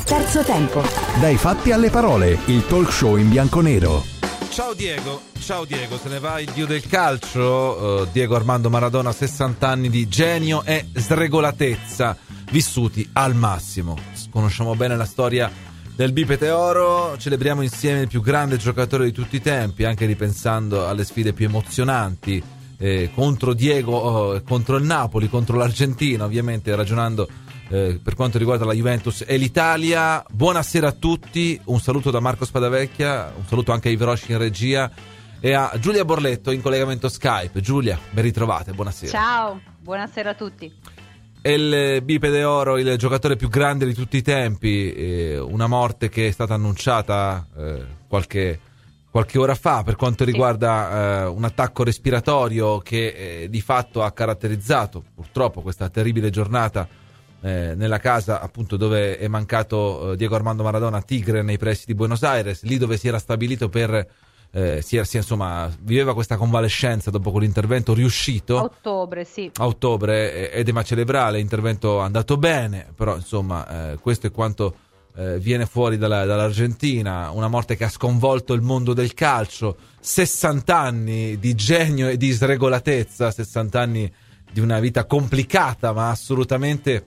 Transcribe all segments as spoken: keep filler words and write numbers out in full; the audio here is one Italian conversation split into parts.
Terzo tempo. Dai fatti alle parole, il talk show in bianconero. Ciao Diego, ciao Diego, se ne va il dio del calcio, uh, Diego Armando Maradona, sessanta anni di genio e sregolatezza vissuti al massimo. Conosciamo bene la storia del bipede oro, celebriamo insieme il più grande giocatore di tutti i tempi, anche ripensando alle sfide più emozionanti eh, contro Diego, eh, contro il Napoli, contro l'Argentina, ovviamente ragionando eh, per quanto riguarda la Juventus e l'Italia. Buonasera a tutti, un saluto da Marco Spadavecchia, un saluto anche a Ivo Rosci in regia e a Giulia Borletto in collegamento Skype. Giulia, ben ritrovate, buonasera. Ciao, buonasera a tutti. È il bipede oro, il giocatore più grande di tutti i tempi, eh, una morte che è stata annunciata eh, qualche, qualche ora fa per quanto riguarda eh, un attacco respiratorio che eh, di fatto ha caratterizzato purtroppo questa terribile giornata eh, nella casa appunto dove è mancato eh, Diego Armando Maradona, Tigre, nei pressi di Buenos Aires, lì dove si era stabilito per Eh, si, si, insomma, viveva questa convalescenza dopo quell'intervento riuscito a ottobre, sì. a ottobre, edema cerebrale, l'intervento è andato bene, però insomma eh, questo è quanto eh, viene fuori dalla, dall'Argentina, una morte che ha sconvolto il mondo del calcio, sessanta anni di genio e di sregolatezza, sessanta anni di una vita complicata ma assolutamente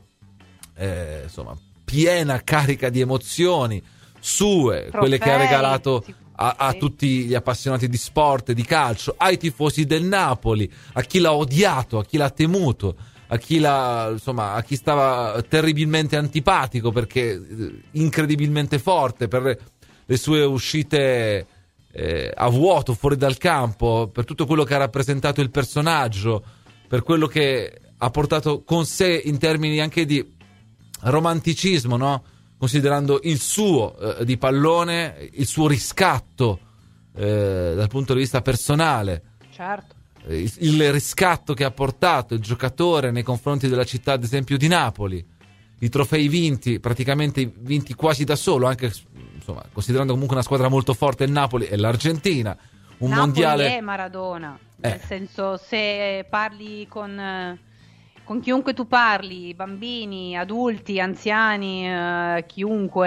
eh, insomma piena, carica di emozioni sue, Trofei, quelle che ha regalato A, a tutti gli appassionati di sport, di calcio, ai tifosi del Napoli, a chi l'ha odiato, a chi l'ha temuto, a chi l'ha, insomma, a chi stava terribilmente antipatico perché incredibilmente forte per le sue uscite eh, a vuoto fuori dal campo, per tutto quello che ha rappresentato il personaggio, per quello che ha portato con sé in termini anche di romanticismo, no? Considerando il suo eh, di pallone, il suo riscatto eh, dal punto di vista personale, certo. eh, il, il riscatto che ha portato il giocatore nei confronti della città, ad esempio di Napoli, i trofei vinti, praticamente vinti quasi da solo, anche insomma, considerando comunque una squadra molto forte il Napoli e l'Argentina, un Napoli mondiale è Maradona, eh. nel senso, se parli con con chiunque tu parli, bambini, adulti, anziani, eh, chiunque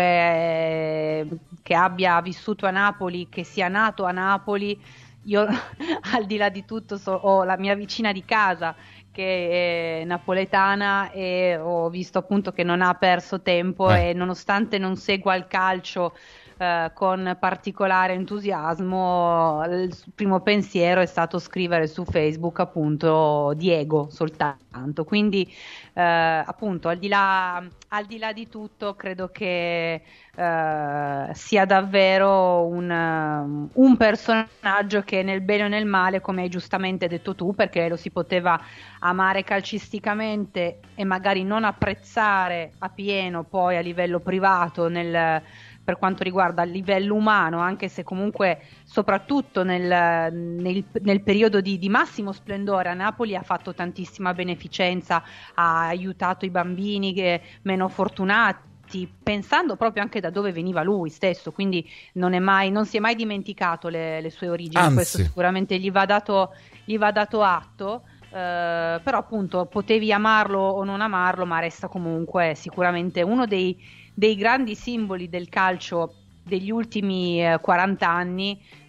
eh, che abbia vissuto a Napoli, che sia nato a Napoli, io al di là di tutto so, ho la mia vicina di casa che è napoletana e ho visto appunto che non ha perso tempo eh. e nonostante non segua il calcio Uh, con particolare entusiasmo, il primo pensiero è stato scrivere su Facebook appunto Diego soltanto, quindi uh, appunto al di là al di là di tutto credo che uh, sia davvero un, uh, un personaggio che nel bene o nel male, come hai giustamente detto tu, perché lo si poteva amare calcisticamente e magari non apprezzare a pieno poi a livello privato nel per quanto riguarda il livello umano, anche se comunque soprattutto nel, nel, nel periodo di, di massimo splendore a Napoli ha fatto tantissima beneficenza, ha aiutato i bambini che, meno fortunati, pensando proprio anche da dove veniva lui stesso, quindi non, è mai, non si è mai dimenticato le, le sue origini. Anzi. Questo sicuramente gli va dato, gli va dato atto. Uh, però appunto potevi amarlo o non amarlo, ma resta comunque sicuramente uno dei, dei grandi simboli del calcio degli ultimi uh, quaranta anni, uh,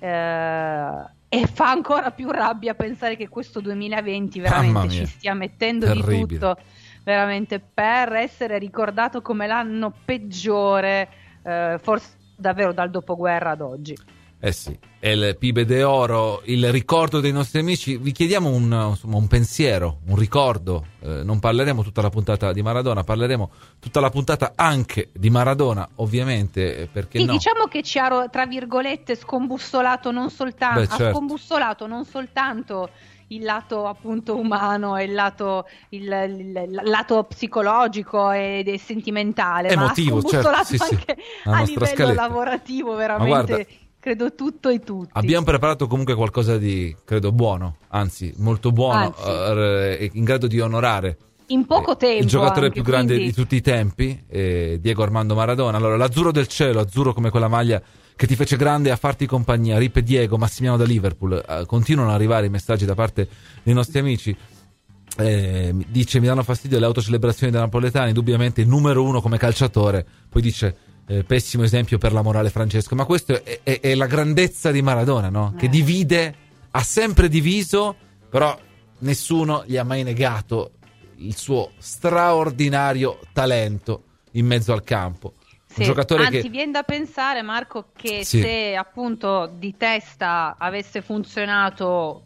e fa ancora più rabbia pensare che questo duemilaventi veramente ci stia mettendo Terribile. di tutto veramente per essere ricordato come l'anno peggiore uh, forse davvero dal dopoguerra ad oggi. Eh sì, è il bipede oro, il ricordo dei nostri amici. Vi chiediamo un, insomma, un pensiero, un ricordo. Eh, non parleremo tutta la puntata di Maradona, parleremo tutta la puntata anche di Maradona, ovviamente, perché sì, no? Diciamo che ci ha, tra virgolette, scombussolato non soltanto, Beh, certo. ha scombussolato non soltanto il lato appunto umano e il lato, il, il, il lato psicologico ed e sentimentale, emotivo, ma ha scombusolato certo, sì, anche sì. a livello scaletta. lavorativo, veramente. Credo tutto e tutti. Abbiamo preparato comunque qualcosa di, credo, buono, anzi molto buono, eh, in grado di onorare in poco eh, tempo il giocatore anche, più grande quindi... di tutti i tempi, eh, Diego Armando Maradona. Allora, l'azzurro del cielo, azzurro come quella maglia che ti fece grande a farti compagnia, Rip e Diego, Massimiliano da Liverpool. Eh, continuano ad arrivare i messaggi da parte dei nostri amici. Eh, dice: mi danno fastidio le autocelebrazioni dei napoletani, indubbiamente numero uno come calciatore. Poi dice: eh, pessimo esempio per la morale, Francesco, ma questo è, è, è la grandezza di Maradona, no? Eh. Che divide, ha sempre diviso, però nessuno gli ha mai negato il suo straordinario talento in mezzo al campo. Sì, un giocatore anzi che... viene da pensare, Marco, che Sì. se appunto di testa avesse funzionato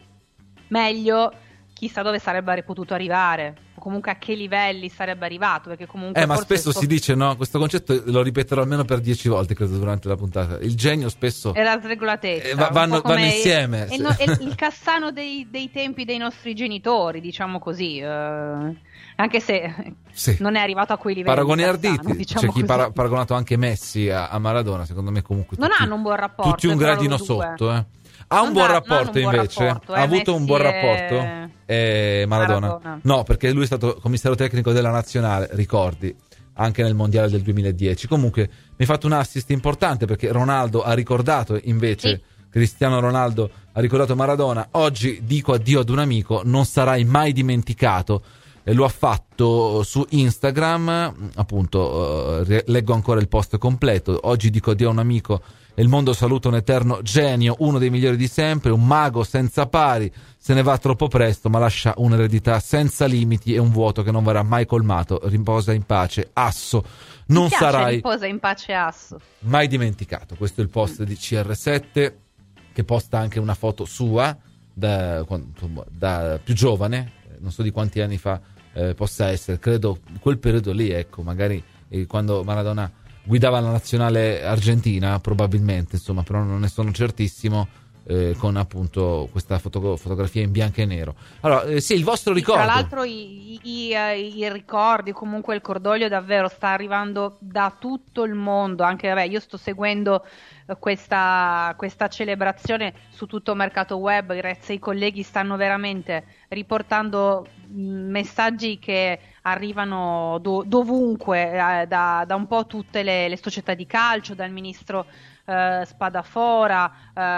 meglio, chissà dove sarebbe potuto arrivare, o comunque a che livelli sarebbe arrivato, perché comunque Eh, ma forse spesso suo... si dice, no, questo concetto lo ripeterò almeno per dieci volte, credo, durante la puntata. Il genio spesso... è la sregolatezza, eh, va- un vanno, po' come vanno insieme. è, no- è il Cassano dei, dei tempi dei nostri genitori, diciamo così, eh, anche se Sì. non è arrivato a quei livelli. Paragoni Cassano, arditi, diciamo c'è chi così. para- paragonato anche Messi a, a Maradona, secondo me comunque Non tutti, hanno un buon rapporto, tutti un tra gradino loro due. sotto, eh. Ha un Non buon da- rapporto non hanno un buon invece? rapporto, eh. Ha avuto un Messi buon e- rapporto? Eh, Maradona. Maradona. No, perché lui è stato commissario tecnico della nazionale, ricordi, anche nel mondiale del duemiladieci. Comunque mi hai fatto un assist importante, perché Ronaldo ha ricordato invece, Sì. Cristiano Ronaldo ha ricordato Maradona. Oggi dico addio ad un amico, non sarai mai dimenticato. E lo ha fatto su Instagram, appunto, eh, leggo ancora il post completo. Oggi dico addio a un amico e il mondo saluta un eterno genio, uno dei migliori di sempre, un mago senza pari. Se ne va troppo presto, ma lascia un'eredità senza limiti e un vuoto che non verrà mai colmato. Riposa in pace, Asso. Non Mi piace, sarai riposa in pace, Asso. mai dimenticato. Questo è il post di C R sette, che posta anche una foto sua da, quando- da più giovane, non so di quanti anni fa eh, possa essere, credo quel periodo lì, ecco, magari eh, quando Maradona guidava la nazionale argentina, probabilmente, insomma, però non ne sono certissimo, eh, con appunto questa foto- fotografia in bianco e nero. Allora, eh, sì, il vostro ricordo. Tra l'altro i, i- i- eh, i ricordi, comunque il cordoglio davvero sta arrivando da tutto il mondo, anche vabbè, io sto seguendo eh, questa, questa celebrazione su tutto il mercato web, grazie ai colleghi stanno veramente riportando mh, messaggi che arrivano do- dovunque, eh, da, da un po' tutte le, le società di calcio, dal ministro eh, Spadafora,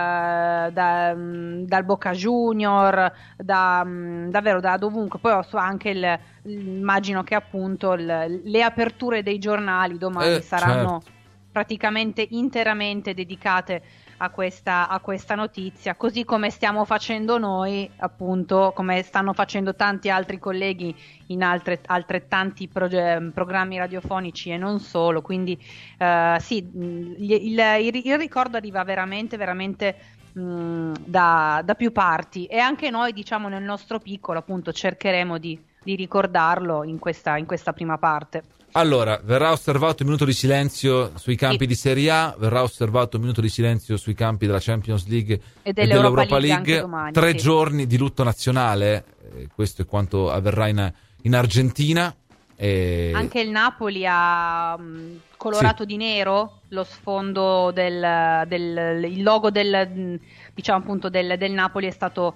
eh, da, mh, dal Boca Junior, da, mh, davvero da dovunque. Poi ho so anche il, immagino che appunto il- le aperture dei giornali domani Eh, saranno certo. praticamente interamente dedicate a questa, a questa notizia, così come stiamo facendo noi, appunto, come stanno facendo tanti altri colleghi in altre, altrettanti proge- programmi radiofonici e non solo. Quindi eh, sì, mh, il, il- il ricordo arriva veramente, veramente mh, da, da più parti, e anche noi, diciamo, nel nostro piccolo, appunto, cercheremo di, di ricordarlo in questa, in questa prima parte. Allora, verrà osservato un minuto di silenzio sui campi Sì. di Serie A, verrà osservato un minuto di silenzio sui campi della Champions League E e dell'Europa dell'Europa League League. anche domani, Tre sì. giorni di lutto nazionale, eh, questo è quanto avverrà in, in Argentina. E... Anche il Napoli ha mh, colorato Sì. di nero lo sfondo del, del il logo del mh, diciamo appunto del, del Napoli è stato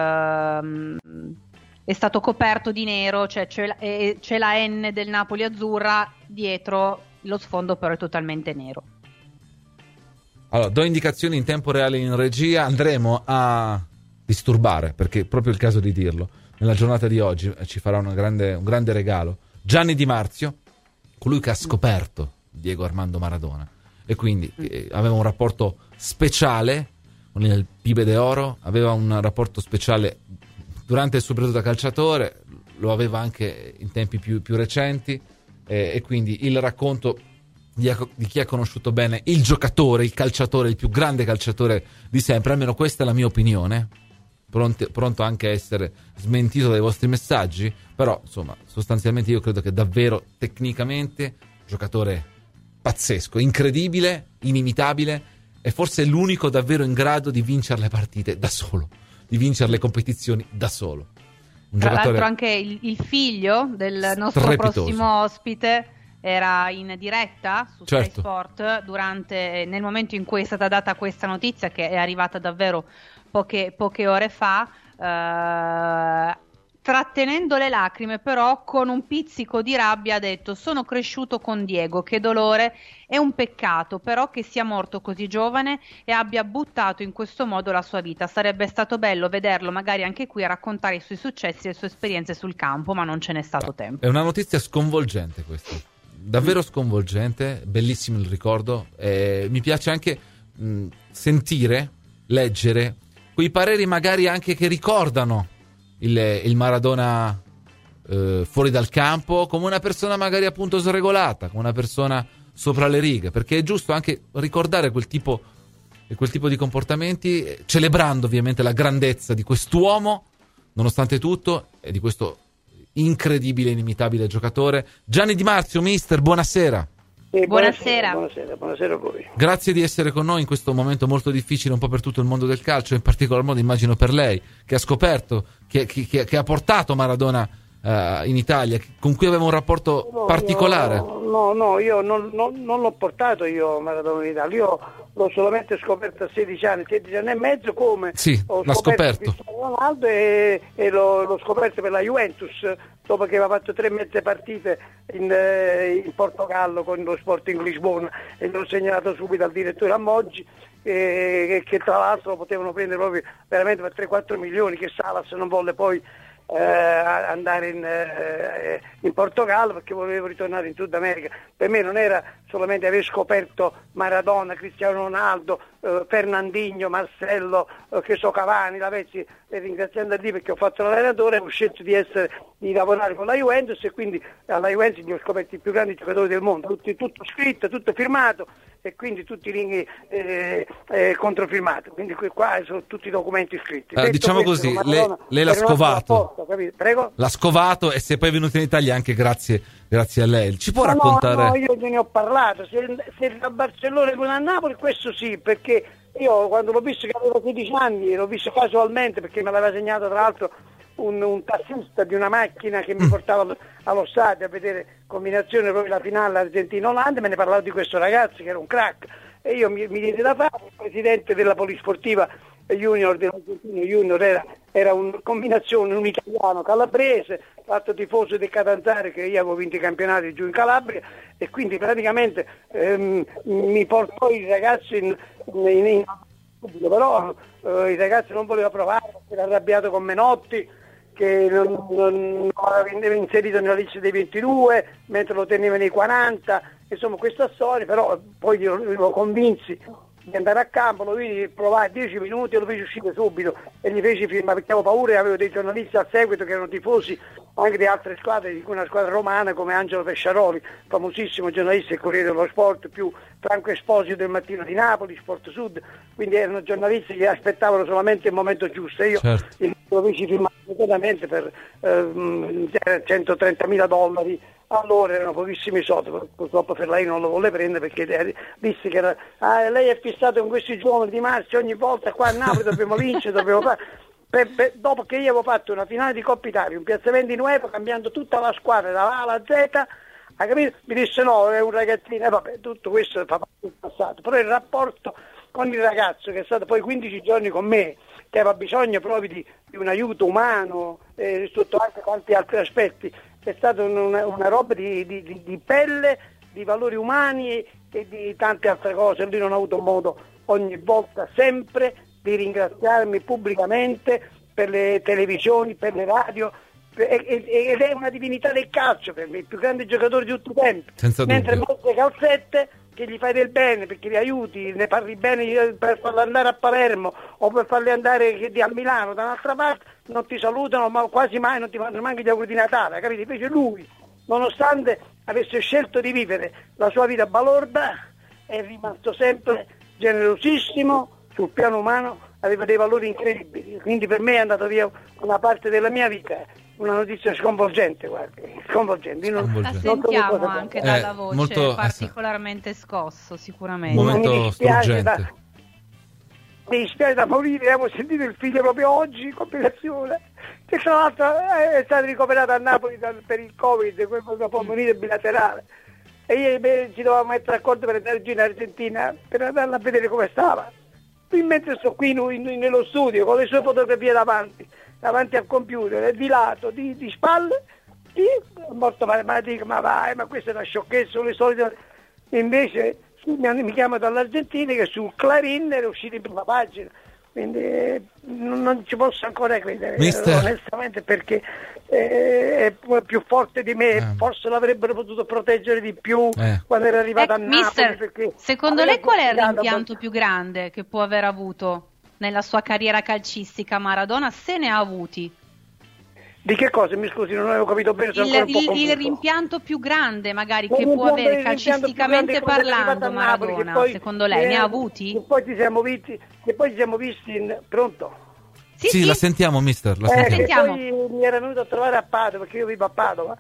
ehm, è stato coperto di nero, cioè c'è la, e- c'è la N del Napoli azzurra, dietro lo sfondo però è totalmente nero. Allora, do indicazioni in tempo reale in regia, andremo a disturbare, perché è proprio il caso di dirlo, nella giornata di oggi ci farà una grande, un grande regalo Gianni Di Marzio, colui che ha scoperto Diego Armando Maradona, e quindi eh, aveva un rapporto speciale con il Pibe de Oro, aveva un rapporto speciale durante il suo periodo da calciatore, lo aveva anche in tempi più, più recenti, eh, e quindi il racconto di, di chi ha conosciuto bene il giocatore, il calciatore, il più grande calciatore di sempre, almeno questa è la mia opinione, pronto, pronto anche a essere smentito dai vostri messaggi, però insomma sostanzialmente io credo che davvero tecnicamente giocatore pazzesco, incredibile, inimitabile, e forse l'unico davvero in grado di vincere le partite da solo, di vincere le competizioni da solo. Un Tra giocatore l'altro anche il, il figlio del nostro strepitoso. prossimo ospite era in diretta su Sky Certo. Sport durante, nel momento in cui è stata data questa notizia, che è arrivata davvero poche, poche ore fa, eh, trattenendo le lacrime però con un pizzico di rabbia ha detto: sono cresciuto con Diego, che dolore, è un peccato però che sia morto così giovane e abbia buttato in questo modo la sua vita, sarebbe stato bello vederlo magari anche qui a raccontare i suoi successi e le sue esperienze sul campo, ma non ce n'è stato tempo. È una notizia sconvolgente questa. davvero sconvolgente, bellissimo il ricordo. Eh, mi piace anche mh, sentire, leggere quei pareri magari anche che ricordano il, il Maradona eh, fuori dal campo come una persona magari appunto sregolata, come una persona sopra le righe, perché è giusto anche ricordare quel tipo, quel tipo di comportamenti, celebrando ovviamente la grandezza di quest'uomo nonostante tutto e di questo incredibile, inimitabile giocatore. Gianni Di Marzio, mister, buonasera. Eh, buonasera. buonasera. Buonasera a voi. Grazie di essere con noi in questo momento molto difficile un po' per tutto il mondo del calcio, in particolar modo immagino per lei, che ha scoperto, che, che, che ha portato Maradona uh, in Italia, con cui aveva un rapporto no, particolare. Io, no, no, io non, non, non l'ho portato io Maradona in Italia, io l'ho solamente scoperto a sedici anni, sedici anni e mezzo, come sì, ho l'ha scoperto Cristiano Ronaldo e, e l'ho, l'ho scoperto per la Juventus, dopo che aveva fatto tre mezze partite in, eh, in Portogallo con lo Sporting Lisbona, e l'ho segnalato subito al direttore Ammoggi, eh, che tra l'altro lo potevano prendere proprio veramente per tre quattro milioni, che Salas non volle poi eh, andare in, eh, in Portogallo perché volevo ritornare in Sud America. Per me non era solamente aver scoperto Maradona, Cristiano Ronaldo, eh, Fernandinho, Marcello, eh, che so, Cavani, Lavezzi, e ringraziando a Dio perché ho fatto l'allenatore, ho scelto di essere di lavorare con la Juventus, e quindi alla Juventus mi ho scoperto i più grandi giocatori del mondo, tutti, tutto scritto, tutto firmato, e quindi tutti i ringhi eh, eh, controfirmati, quindi qui, qua sono tutti i documenti scritti. Eh, diciamo questo, così, Maradona, lei, lei l'ha scovato, rapporto, prego? l'ha scovato, e se poi è venuto in Italia anche grazie, grazie a lei. Ci può no, raccontare? No, no, io ne ho parlato, se, se da Barcellona con a Napoli, questo sì, perché io quando l'ho visto che avevo sedici anni, l'ho visto casualmente perché me l'aveva segnato tra l'altro un, un tassista di una macchina che mi portava allo, allo stadio a vedere combinazione proprio la finale Argentina-Olanda, me ne parlavo di questo ragazzo che era un crack, e io mi, mi diede da fare. Il presidente della Polisportiva Junior dell'Argentino Junior era, era una combinazione, un italiano calabrese, fatto tifoso del Catanzaro, che io avevo vinto i campionati giù in Calabria, e quindi praticamente ehm, mi portò il ragazzo in, in, in però eh, il ragazzo non voleva provare perché era arrabbiato con Menotti, che non, non, non l'aveva inserito nella lista dei ventidue mentre lo teneva nei quaranta, insomma questa storia. Però poi io lo convinsi di andare a campo, lo vidi provare dieci minuti e lo feci uscire subito e gli feci firmare perché avevo paura, e avevo dei giornalisti al seguito che erano tifosi anche di altre squadre, di cui una squadra romana come Angelo Pesciaroli, famosissimo giornalista del Corriere dello Sport, più Franco Esposito del Mattino di Napoli, Sport Sud, quindi erano giornalisti che aspettavano solamente il momento giusto, e io certo. lo feci firmare immediatamente per eh, centotrentamila dollari. Allora erano pochissimi soldi, purtroppo Ferlai non lo volle prendere perché disse che era, ah, lei è fissato con questi giovani Di Marzio, ogni volta qua a Napoli dobbiamo vincere, dobbiamo fare. Per, per, dopo che io avevo fatto una finale di Coppa Italia, un piazzamento nuovo, cambiando tutta la squadra dalla A alla Z, ha capito? Mi disse no, è un ragazzino, e vabbè, tutto questo fa parte del passato, però il rapporto con il ragazzo che è stato poi quindici giorni con me, che aveva bisogno proprio di, di un aiuto umano, eh, sotto anche tanti altri aspetti, è stata una, una roba di, di, di, di pelle, di valori umani e di tante altre cose. Lui non ha avuto modo ogni volta, sempre, di ringraziarmi pubblicamente per le televisioni, per le radio, ed è una divinità del calcio per me, il più grande giocatore di tutti i tempi. Senza mentre dubbio. molte calzette che gli fai del bene perché li aiuti, ne parli bene per farli andare a Palermo o per farli andare a Milano da un'altra parte, non ti salutano, ma quasi mai non ti fanno neanche gli auguri di Natale, capito? Invece lui, nonostante avesse scelto di vivere la sua vita balorda, è rimasto sempre generosissimo sul piano umano, aveva dei valori incredibili, quindi per me è andata via una parte della mia vita. Una notizia sconvolgente, guarda, sconvolgente. Io non, Sconvolgente. La non sentiamo anche Eh, dalla voce, molto- particolarmente scosso sicuramente. Un momento Mi dispiace, struggente. da- mi dispiace da morire, abbiamo sentito il figlio proprio oggi in compilazione, che tra l'altro è stato ricoverato a Napoli dal- per il Covid, quella polmonite bilaterale, e ieri beh, ci dovevamo mettere d'accordo per andare giù in Argentina per andarla a vedere come stava. Qui mentre sto qui in- in- nello studio con le sue fotografie davanti, davanti al computer, di lato, di, di spalle, io è morto male, ma dico, ma vai, ma questa è una sciocchezza, sono le solite. Invece mi, mi chiama dall'Argentina che su Clarin era uscito in prima pagina quindi eh, non, non ci posso ancora credere, Mister... onestamente, perché eh, è più forte di me, eh. forse l'avrebbero potuto proteggere di più eh. quando era arrivato eh, a Napoli. Mister, Perché secondo lei qual è il complicato, rimpianto ma... più grande che può aver avuto nella sua carriera calcistica Maradona, se ne ha avuti? Di che cosa? Mi scusi, non avevo capito bene. Il, il, il rimpianto più grande magari Ma che può avere il calcisticamente parlando Napoli, Maradona, poi, secondo lei, eh, ne ha avuti? Che poi ci siamo visti, che poi ci siamo visti in... Pronto? Sì, sì, la sentiamo, mister, la Eh, sentiamo. che poi mi era venuto a trovare a Padova, perché io vivo a Padova,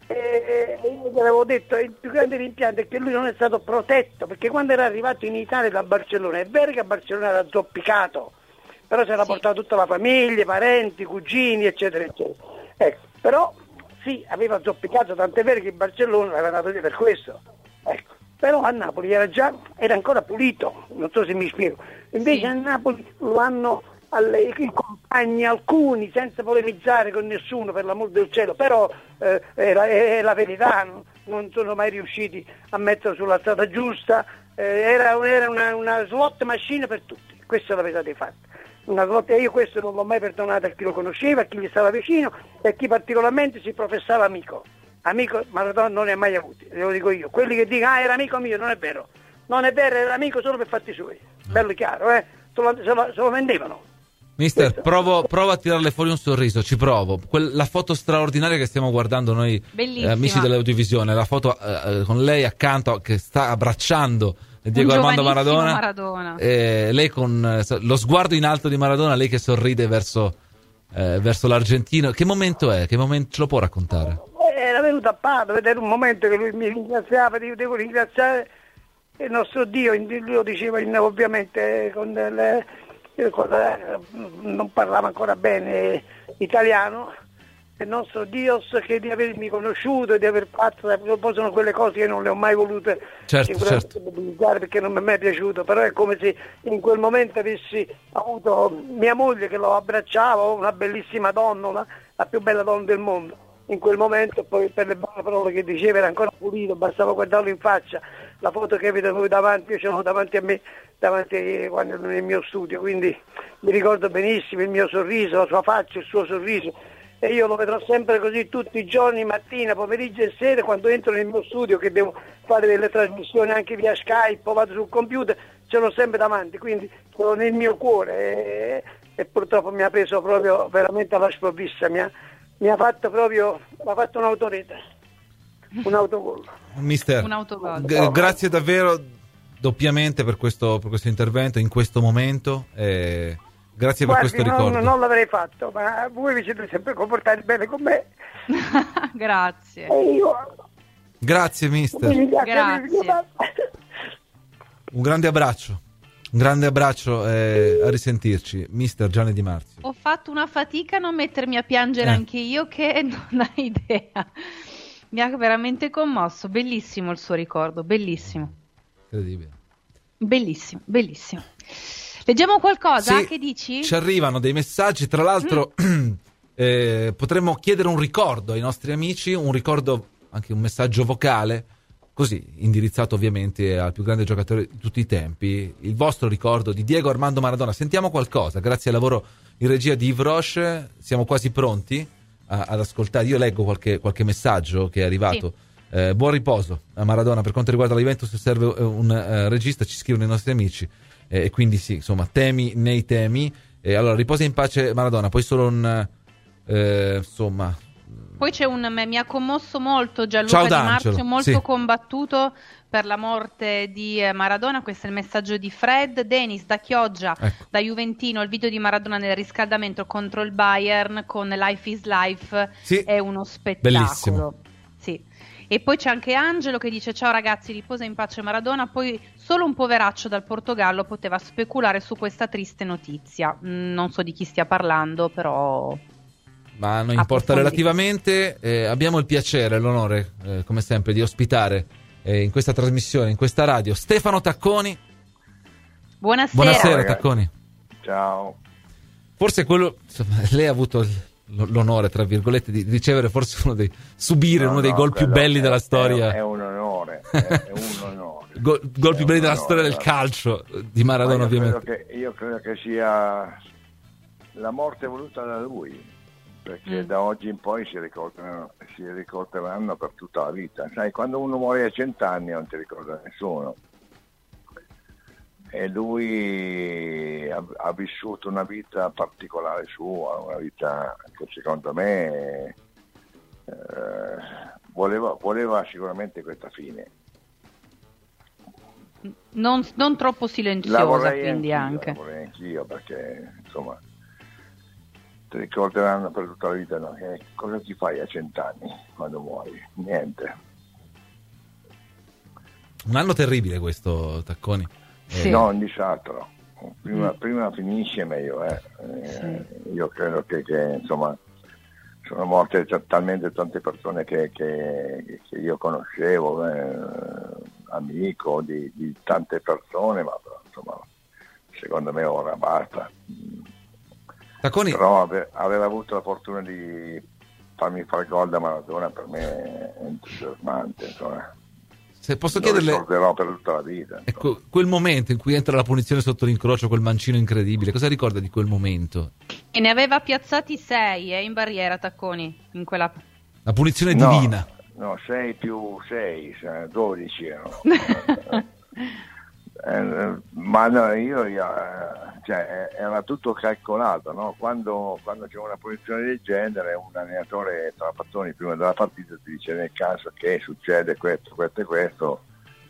e, e io gli avevo detto il più grande rimpianto è che lui non è stato protetto, perché quando era arrivato in Italia da Barcellona, è vero che a Barcellona era zoppicato, però se l'ha sì. portato tutta la famiglia, i parenti, i cugini, eccetera, eccetera. Ecco, però sì, aveva zoppicato, tant'è vero che in Barcellona era andato lì per questo. Ecco. Però a Napoli era già, era ancora pulito, non so se mi spiego. Invece sì. a Napoli lo hanno alle, i compagni, alcuni, senza polemizzare con nessuno, per l'amor del cielo, però eh, era, è, è la verità, non, non sono mai riusciti a metterlo sulla strada giusta, eh, era, era una, una slot machine per tutti, questa è la verità dei fatti. Una slot, e io questo non l'ho mai perdonato a chi lo conosceva, a chi gli stava vicino e a chi particolarmente si professava amico. Amico Maradona non ne ha mai avuti, ve lo dico io. Quelli che dicono ah era amico mio, non è vero, non è vero, era amico solo per fatti suoi, bello chiaro, eh? se, lo, se, lo, se lo vendevano. Mister, provo, provo a tirarle fuori un sorriso, ci provo. Quella, la foto straordinaria che stiamo guardando noi, eh, amici dell'Audiovisione, la foto eh, con lei accanto che sta abbracciando Diego Armando Maradona, Maradona. Eh, lei con eh, lo sguardo in alto di Maradona, lei che sorride verso, eh, verso l'argentino. Che momento è? Che momento ce lo può raccontare? Era venuto a Padova ed era un momento che lui mi ringraziava, io devo ringraziare il nostro Dio, lui lo diceva in, ovviamente con, le, con le, non parlava ancora bene italiano, il nostro Dio che di avermi conosciuto e di aver fatto, poi sono quelle cose che non le ho mai volute certo, certo. perché non mi è mai piaciuto, però è come se in quel momento avessi avuto mia moglie che lo abbracciava, una bellissima donna, la, la più bella donna del mondo. In quel momento poi per le buone parole che diceva era ancora pulito, bastava guardarlo in faccia, la foto che vedo lui davanti, io ce l'ho davanti a me, davanti quando ero nel mio studio, quindi mi ricordo benissimo il mio sorriso, la sua faccia, il suo sorriso, e io lo vedrò sempre così tutti i giorni, mattina, pomeriggio e sera, quando entro nel mio studio che devo fare delle trasmissioni anche via Skype o vado sul computer, ce l'ho sempre davanti, quindi sono nel mio cuore e, e purtroppo mi ha preso proprio veramente alla sprovvista, mi ha Mi ha fatto proprio, mi ha fatto un'autorete, un autogol. Mister, un autogol. G- grazie davvero doppiamente per questo, per questo intervento in questo momento. Eh, grazie Guardi, per questo ricordo. Non, non l'avrei fatto, ma voi vi siete sempre comportati bene con me. Grazie. E io... Grazie, mister. Grazie. Un grande abbraccio. Un grande abbraccio e a risentirci, mister Gianni Di Marzio. Ho fatto una fatica a non mettermi a piangere eh. anche io, che non hai idea. Mi ha veramente commosso. Bellissimo il suo ricordo, bellissimo. Incredibile. Bellissimo, bellissimo. Leggiamo qualcosa? Sì, che dici? Ci arrivano dei messaggi, tra l'altro mm. eh, potremmo chiedere un ricordo ai nostri amici, un ricordo, anche un messaggio vocale, così, indirizzato ovviamente al più grande giocatore di tutti i tempi, il vostro ricordo di Diego Armando Maradona. Sentiamo qualcosa, grazie al lavoro in regia di Yves Roche, siamo quasi pronti a, ad ascoltare. Io leggo qualche, qualche messaggio che è arrivato. Sì. Eh, buon riposo a Maradona, per quanto riguarda la Juventus serve un uh, regista, ci scrivono i nostri amici, e eh, quindi sì, insomma, temi nei temi. Eh, allora, riposa in pace Maradona, poi solo un... Eh, insomma... Poi c'è un mi ha commosso molto Gianluca Di Marzio, molto sì. combattuto per la morte di Maradona. Questo è il messaggio di Fred. Denis da Chioggia, ecco. Da Juventino, il video di Maradona nel riscaldamento contro il Bayern con Life is Life, sì. È uno spettacolo. Bellissimo. Sì. E poi c'è anche Angelo che dice ciao ragazzi, riposa in pace Maradona. Poi solo un poveraccio dal Portogallo poteva speculare su questa triste notizia. Non so di chi stia parlando, però... Ma non importa relativamente, eh, abbiamo il piacere e l'onore, eh, come sempre, di ospitare eh, in questa trasmissione, in questa radio, Stefano Tacconi. Buonasera. Buonasera Ciao, Tacconi. Ciao. Forse quello, insomma, lei ha avuto l'onore, tra virgolette, di ricevere forse uno dei, subire no, uno dei no, gol più belli è, della storia. È, è un onore, è, è un onore. Gol, gol più belli della no, storia no, del no. calcio di Maradona, io ovviamente. Credo che, io credo che sia la morte voluta da lui, perché Mm. da oggi in poi si ricordano, si ricorderanno per tutta la vita. Sai, quando uno muore a cent'anni non ti ricorda nessuno. E lui ha, ha vissuto una vita particolare sua, una vita che secondo me eh, voleva, voleva sicuramente questa fine. Non, non troppo La silenziosa, vorrei quindi anch'io, anche. la vorrei anch'io, perché insomma ti ricorderanno per tutta la vita, no? Che cosa ti fai a cent'anni quando muori? Niente. Un anno terribile questo, Tacconi. Sì. No, un disastro. Prima, Mm. prima finisce meglio. Eh. Eh, Sì. Io credo che, che insomma sono morte t- talmente tante persone che, che, che io conoscevo, eh, amico di, di tante persone, ma però, insomma secondo me ora basta. Tacconi, Però ave- aver avuto la fortuna di farmi fare gol da Maradona per me è entusiasmante, insomma. se posso Lo chiederle, ricorderò per tutta la vita. insomma. ecco, quel momento in cui entra la punizione sotto l'incrocio, quel mancino incredibile, cosa ricorda di quel momento? E ne aveva piazzati sei eh, in barriera, Tacconi, in quella... La punizione No, divina. no, sei più sei, dodici erano. Eh, ma no, io, io, eh, cioè, era tutto calcolato, no? Quando, quando c'è una posizione del genere, un allenatore Trapattoni prima della partita ti dice: nel caso che succede questo, questo e questo,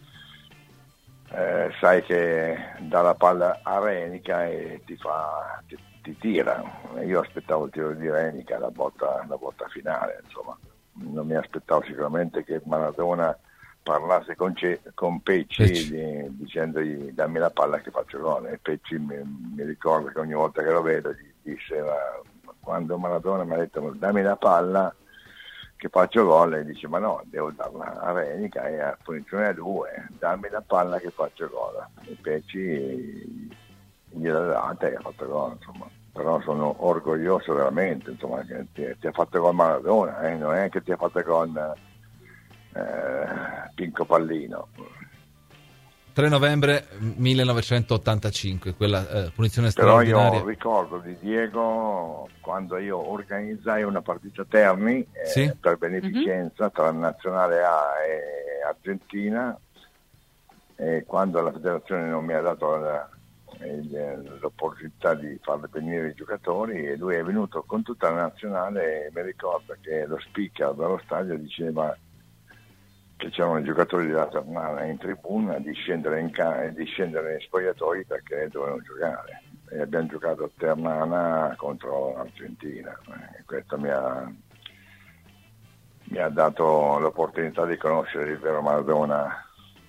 eh, sai che dà la palla a Renica e ti fa ti, ti tira. Io aspettavo il tiro di Renica, la botta, la botta finale, insomma. Non mi aspettavo sicuramente che Maradona parlasse con, Ce- con Pecci, Pecci. di- dicendogli dammi la palla che faccio gol, e Pecci mi, mi ricordo che ogni volta che lo vedo gli diceva, quando Maradona mi ha detto dammi la palla che faccio gol, e dice ma no, devo darla a Renica e a punizione a due, dammi la palla che faccio gol, e Pecci gliel'ha data e ha fatto gol, insomma. Però sono orgoglioso veramente, insomma, che ti, ti ha fatto gol Maradona, eh? Non è che ti ha fatto gol eh, Pinco Pallino. tre novembre millenovecentottantacinque, quella eh, punizione Però straordinaria. io ricordo di Diego quando io organizzai una partita a Terni eh, Sì? per beneficenza tra Nazionale A e Argentina, e quando la federazione non mi ha dato la, il, l'opportunità di farle venire i giocatori, e lui è venuto con tutta la nazionale, e mi ricordo che lo speaker dello stadio diceva che c'erano i giocatori della Ternana in tribuna di scendere in, ca- di scendere in spogliatoi perché dovevano giocare, e abbiamo giocato a Ternana contro l'Argentina, e questo mi ha, mi ha dato l'opportunità di conoscere il vero Maradona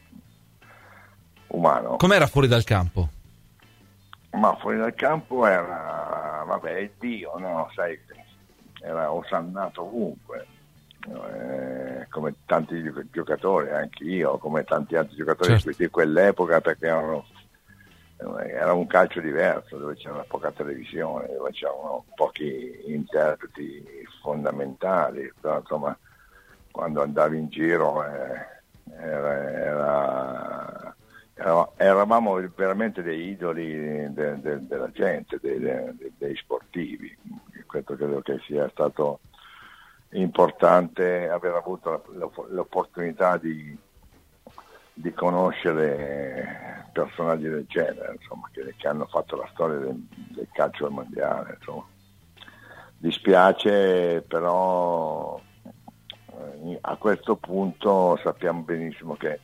umano. Com'era fuori dal campo? Ma fuori dal campo era, vabbè, il Dio, no? Sai, era osannato ovunque, eh, come tanti giocatori, anche io, come tanti altri giocatori Certo. di quell'epoca, perché erano, era un calcio diverso, dove c'era poca televisione, dove c'erano pochi interpreti fondamentali, però insomma, quando andavi in giro eh, era... era eravamo veramente dei idoli de, de, della gente, dei, de, dei sportivi. Questo credo che sia stato importante, aver avuto l'opportunità di, di conoscere personaggi del genere, insomma, che, che hanno fatto la storia del, del calcio mondiale. Insomma. Dispiace, però eh, a questo punto sappiamo benissimo che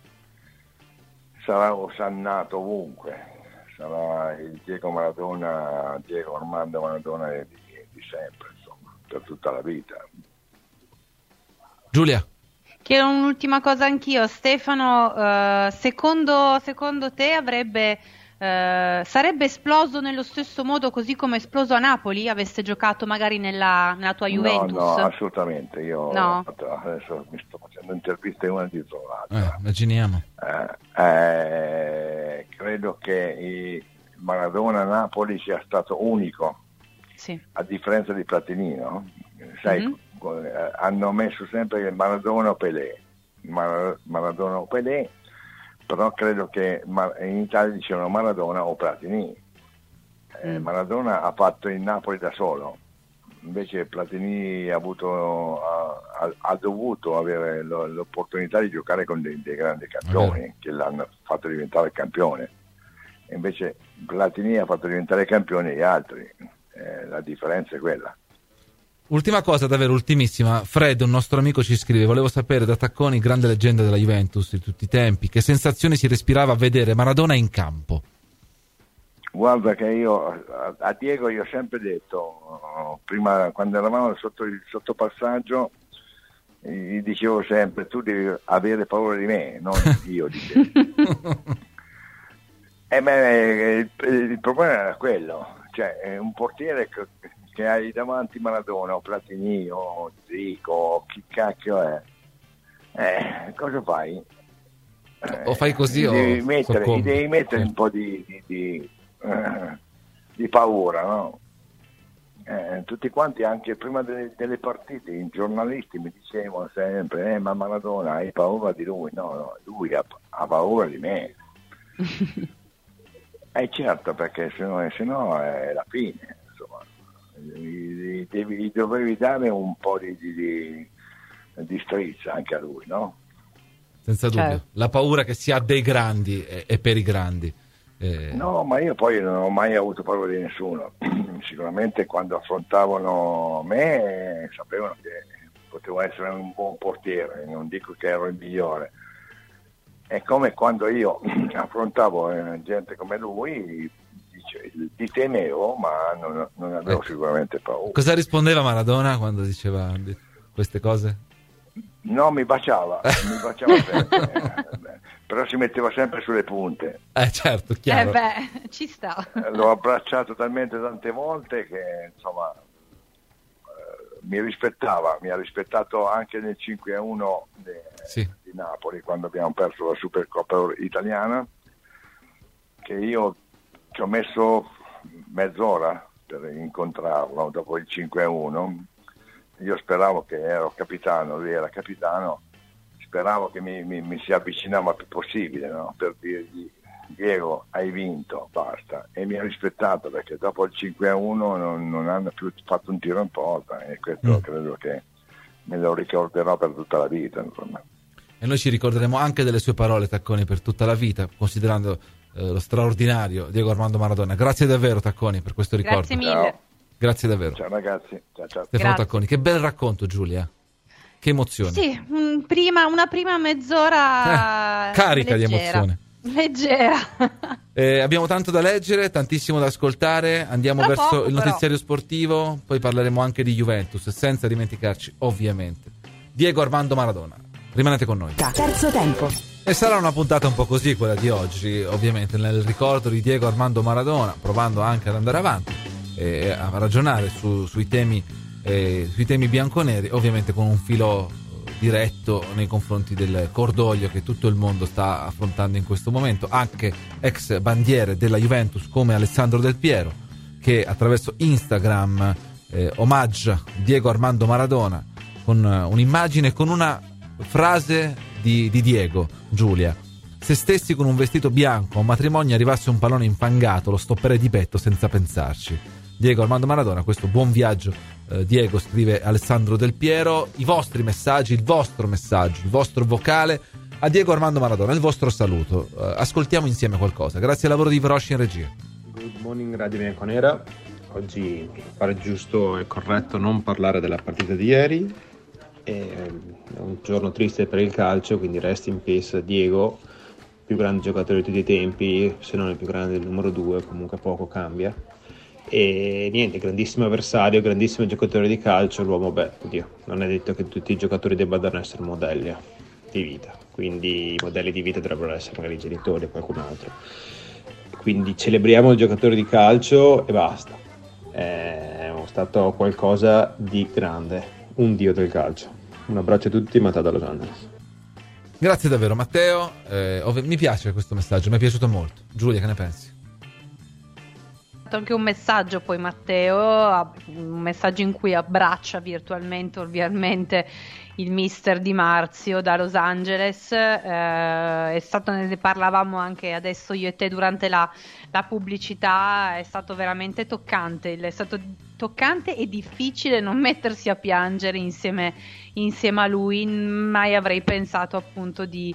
sarà osannato ovunque, sarà il Diego Maradona, Diego Armando Maradona di, di sempre, insomma, per tutta la vita. Giulia? Chiedo un'ultima cosa anch'io, Stefano, eh, secondo, secondo te avrebbe, eh, sarebbe esploso nello stesso modo così come è esploso a Napoli? Avesse giocato magari nella, nella tua Juventus? No, no, assolutamente, io No. adesso mi sto facendo interviste una dietro Eh, l'altra. immaginiamo. Eh, eh, credo che il Maradona Napoli sia stato unico, Sì. a differenza di Platinino. Sai, Mhm. eh, hanno messo sempre Maradona o Pelé, Mar- Maradona o Pelé, però credo che in Italia dicevano Maradona o Platini. Eh, mm. Maradona ha fatto il Napoli da solo, invece Platini ha, avuto, ha, ha dovuto avere lo, l'opportunità di giocare con dei, dei grandi campioni mm. che l'hanno fatto diventare campione. Invece Platini ha fatto diventare campioni gli altri, eh, la differenza è quella. Ultima cosa, davvero ultimissima. Fred, un nostro amico, ci scrive: volevo sapere da Tacconi, grande leggenda della Juventus di tutti i tempi, che sensazioni si respirava a vedere Maradona in campo? Guarda che io a, a Diego gli ho sempre detto, prima quando eravamo sotto il sottopassaggio, gli dicevo sempre: tu devi avere paura di me, non io di te. E beh, il, il problema era quello, cioè un portiere che, che hai davanti Maradona o Platini o Zico o chi cacchio è, eh, cosa fai? Eh, o fai così gli o devi mettere, so gli devi mettere un po' di, di, di, eh, di paura, no? Eh, tutti quanti, anche prima delle, delle partite, i giornalisti mi dicevano sempre: eh, ma Maradona, hai paura di lui? No, no, lui ha, ha paura di me. Eh certo, perché se no, se no è la fine, insomma. Gli, gli, gli dovevi dare un po' di, di, di, di strizza anche a lui, no? Senza dubbio, certo. La paura che si ha dei grandi e, e per i grandi. Eh... No, ma io poi non ho mai avuto paura di nessuno. Sicuramente quando affrontavano me sapevano che potevo essere un buon portiere, non dico che ero il migliore. È come quando io affrontavo eh, gente come lui, dice, ti temevo, ma non, non avevo ecco. sicuramente paura. Cosa rispondeva Maradona quando diceva queste cose? No, mi baciava, mi baciava sempre, però si metteva sempre sulle punte. Eh certo, chiaro. Eh beh, ci sta. L'ho abbracciato talmente tante volte che insomma eh, mi rispettava, mi ha rispettato anche nel cinque a uno de, sì. di Napoli, quando abbiamo perso la Supercoppa italiana, che io ci ho messo mezz'ora per incontrarlo dopo il cinque a uno. Io speravo, che ero capitano, lui era capitano, speravo che mi, mi, mi si avvicinava il più possibile, no? Per dirgli: Diego, hai vinto, basta. E mi ha rispettato, perché dopo il cinque a uno non, non hanno più fatto un tiro in porta, e questo mm. credo che me lo ricorderò per tutta la vita, insomma. E noi ci ricorderemo anche delle sue parole, Tacconi, per tutta la vita, considerando eh, lo straordinario Diego Armando Maradona. Grazie davvero, Tacconi, per questo ricordo. Grazie mille. Ciao. Grazie davvero. Ciao ragazzi. Ciao, ciao. Stefano Tacconi, che bel racconto, Giulia. Che emozione. Sì, un prima, una prima mezz'ora eh, carica leggera. di emozione. Leggera. eh, abbiamo tanto da leggere, tantissimo da ascoltare. Andiamo Tra verso poco, il però. notiziario sportivo, poi parleremo anche di Juventus, senza dimenticarci ovviamente Diego Armando Maradona. Rimanete con noi. Terzo tempo. E sarà una puntata un po' così quella di oggi, ovviamente nel ricordo di Diego Armando Maradona, provando anche ad andare avanti e a ragionare su, sui temi eh, sui temi bianconeri, ovviamente con un filo diretto nei confronti del cordoglio che tutto il mondo sta affrontando in questo momento, anche ex bandiere della Juventus come Alessandro Del Piero, che attraverso Instagram eh, omaggia Diego Armando Maradona con un'immagine, con una frase di, di Diego. Giulia: se stessi con un vestito bianco a un matrimonio e arrivasse un pallone infangato, lo stopperei di petto senza pensarci. Diego Armando Maradona, questo buon viaggio, eh, Diego, scrive Alessandro Del Piero. I vostri messaggi, il vostro messaggio, il vostro vocale a Diego Armando Maradona, il vostro saluto. Eh, ascoltiamo insieme qualcosa, grazie al lavoro di Vrosci in regia. Good morning Radio Bianconera. Oggi mi pare giusto e corretto non parlare della partita di ieri. È un giorno triste per il calcio, quindi rest in peace Diego, più grande giocatore di tutti i tempi, se non il più grande, il numero due, comunque poco cambia. E niente, grandissimo avversario, grandissimo giocatore di calcio. L'uomo, beh, oddio, non è detto che tutti i giocatori debbano essere modelli di vita, quindi i modelli di vita dovrebbero essere magari i genitori o qualcun altro. Quindi celebriamo il giocatore di calcio e basta. È stato qualcosa di grande, un dio del calcio. Un abbraccio a tutti, Matteo da Los Angeles. Grazie davvero Matteo, eh, ov- mi piace questo messaggio, mi è piaciuto molto. Giulia, che ne pensi? fatto anche un messaggio poi Matteo, un messaggio in cui abbraccia virtualmente ovviamente il mister Di Marzio da Los Angeles. Eh, è stato, ne parlavamo anche adesso io e te durante la, la pubblicità, è stato veramente toccante, è stato toccante e difficile non mettersi a piangere insieme, insieme a lui. Mai avrei pensato appunto di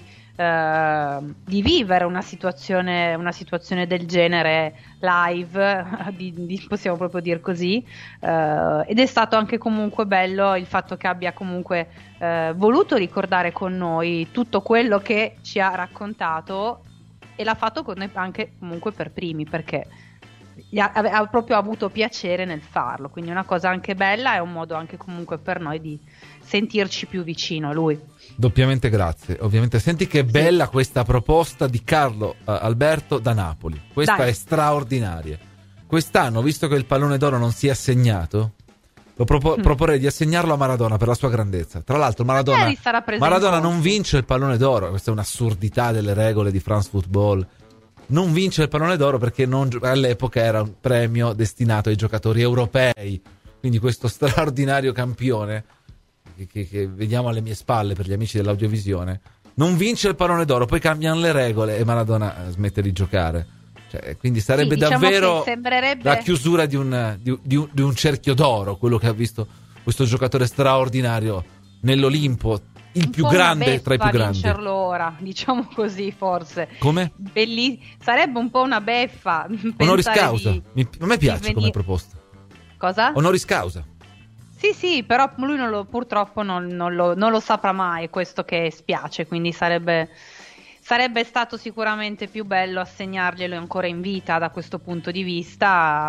Uh, di vivere una situazione, una situazione del genere live, di, di, possiamo proprio dire così, uh, ed è stato anche comunque bello il fatto che abbia comunque uh, voluto ricordare con noi tutto quello che ci ha raccontato, e l'ha fatto con noi anche comunque per primi, perché ha, ha proprio avuto piacere nel farlo, quindi è una cosa anche bella, è un modo anche comunque per noi di sentirci più vicino a lui. Doppiamente grazie, ovviamente. Senti che bella sì. Questa proposta di Carlo uh, Alberto da Napoli, questa Dai. È straordinaria. Quest'anno, visto che il pallone d'oro non si è assegnato, lo propo- mm. proporrei di assegnarlo a Maradona per la sua grandezza. Tra l'altro Maradona, Maradona non vince il pallone d'oro, questa è un'assurdità delle regole di France Football. Non vince il pallone d'oro perché non, all'epoca era un premio destinato ai giocatori europei, quindi questo straordinario campione che, che, che vediamo alle mie spalle per gli amici dell'audiovisione non vince il pallone d'oro, poi cambiano le regole e Maradona smette di giocare. Cioè, quindi sarebbe sì, diciamo davvero sembrerebbe... la chiusura di un, di, di, un, di un cerchio d'oro, quello che ha visto questo giocatore straordinario nell'Olimpo, il un più grande tra i più grandi. Vincerlo ora, diciamo così, forse. Come? Belli... Sarebbe un po' una beffa. Honoris causa. Di... Mi... A me piace venire... come proposta. Cosa? Honoris causa. Sì, sì, però lui non lo, purtroppo non, non, lo, non lo saprà mai, questo che spiace, quindi sarebbe... Sarebbe stato sicuramente più bello assegnarglielo ancora in vita da questo punto di vista,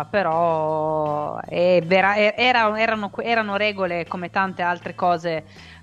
però è vera, era, erano, erano regole come tante altre cose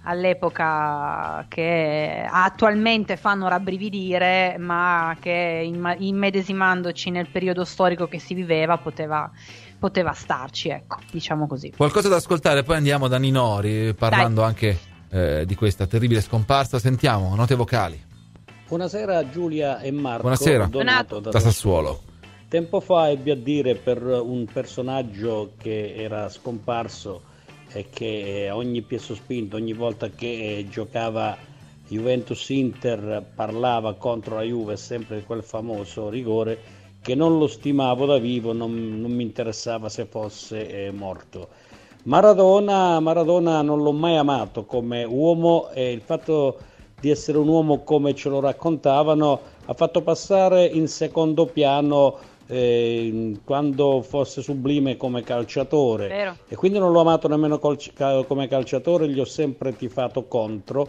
all'epoca che attualmente fanno rabbrividire, ma che immedesimandoci nel periodo storico che si viveva poteva, poteva starci, ecco, diciamo così. Qualcosa da ascoltare, poi andiamo da Ninori parlando Dai. anche eh, di questa terribile scomparsa. Sentiamo note vocali. Buonasera Giulia e Marco. Buonasera, Donato da, da Sassuolo. Tempo fa ebbi a dire per un personaggio che era scomparso e che a ogni piè sospinto, ogni volta che giocava Juventus-Inter parlava contro la Juve, sempre quel famoso rigore, che non lo stimavo da vivo, non, non mi interessava se fosse eh, morto. Maradona, Maradona non l'ho mai amato come uomo, e il fatto di essere un uomo come ce lo raccontavano ha fatto passare in secondo piano eh, quando fosse sublime come calciatore. Vero. E quindi non l'ho amato nemmeno col- come calciatore, gli ho sempre tifato contro.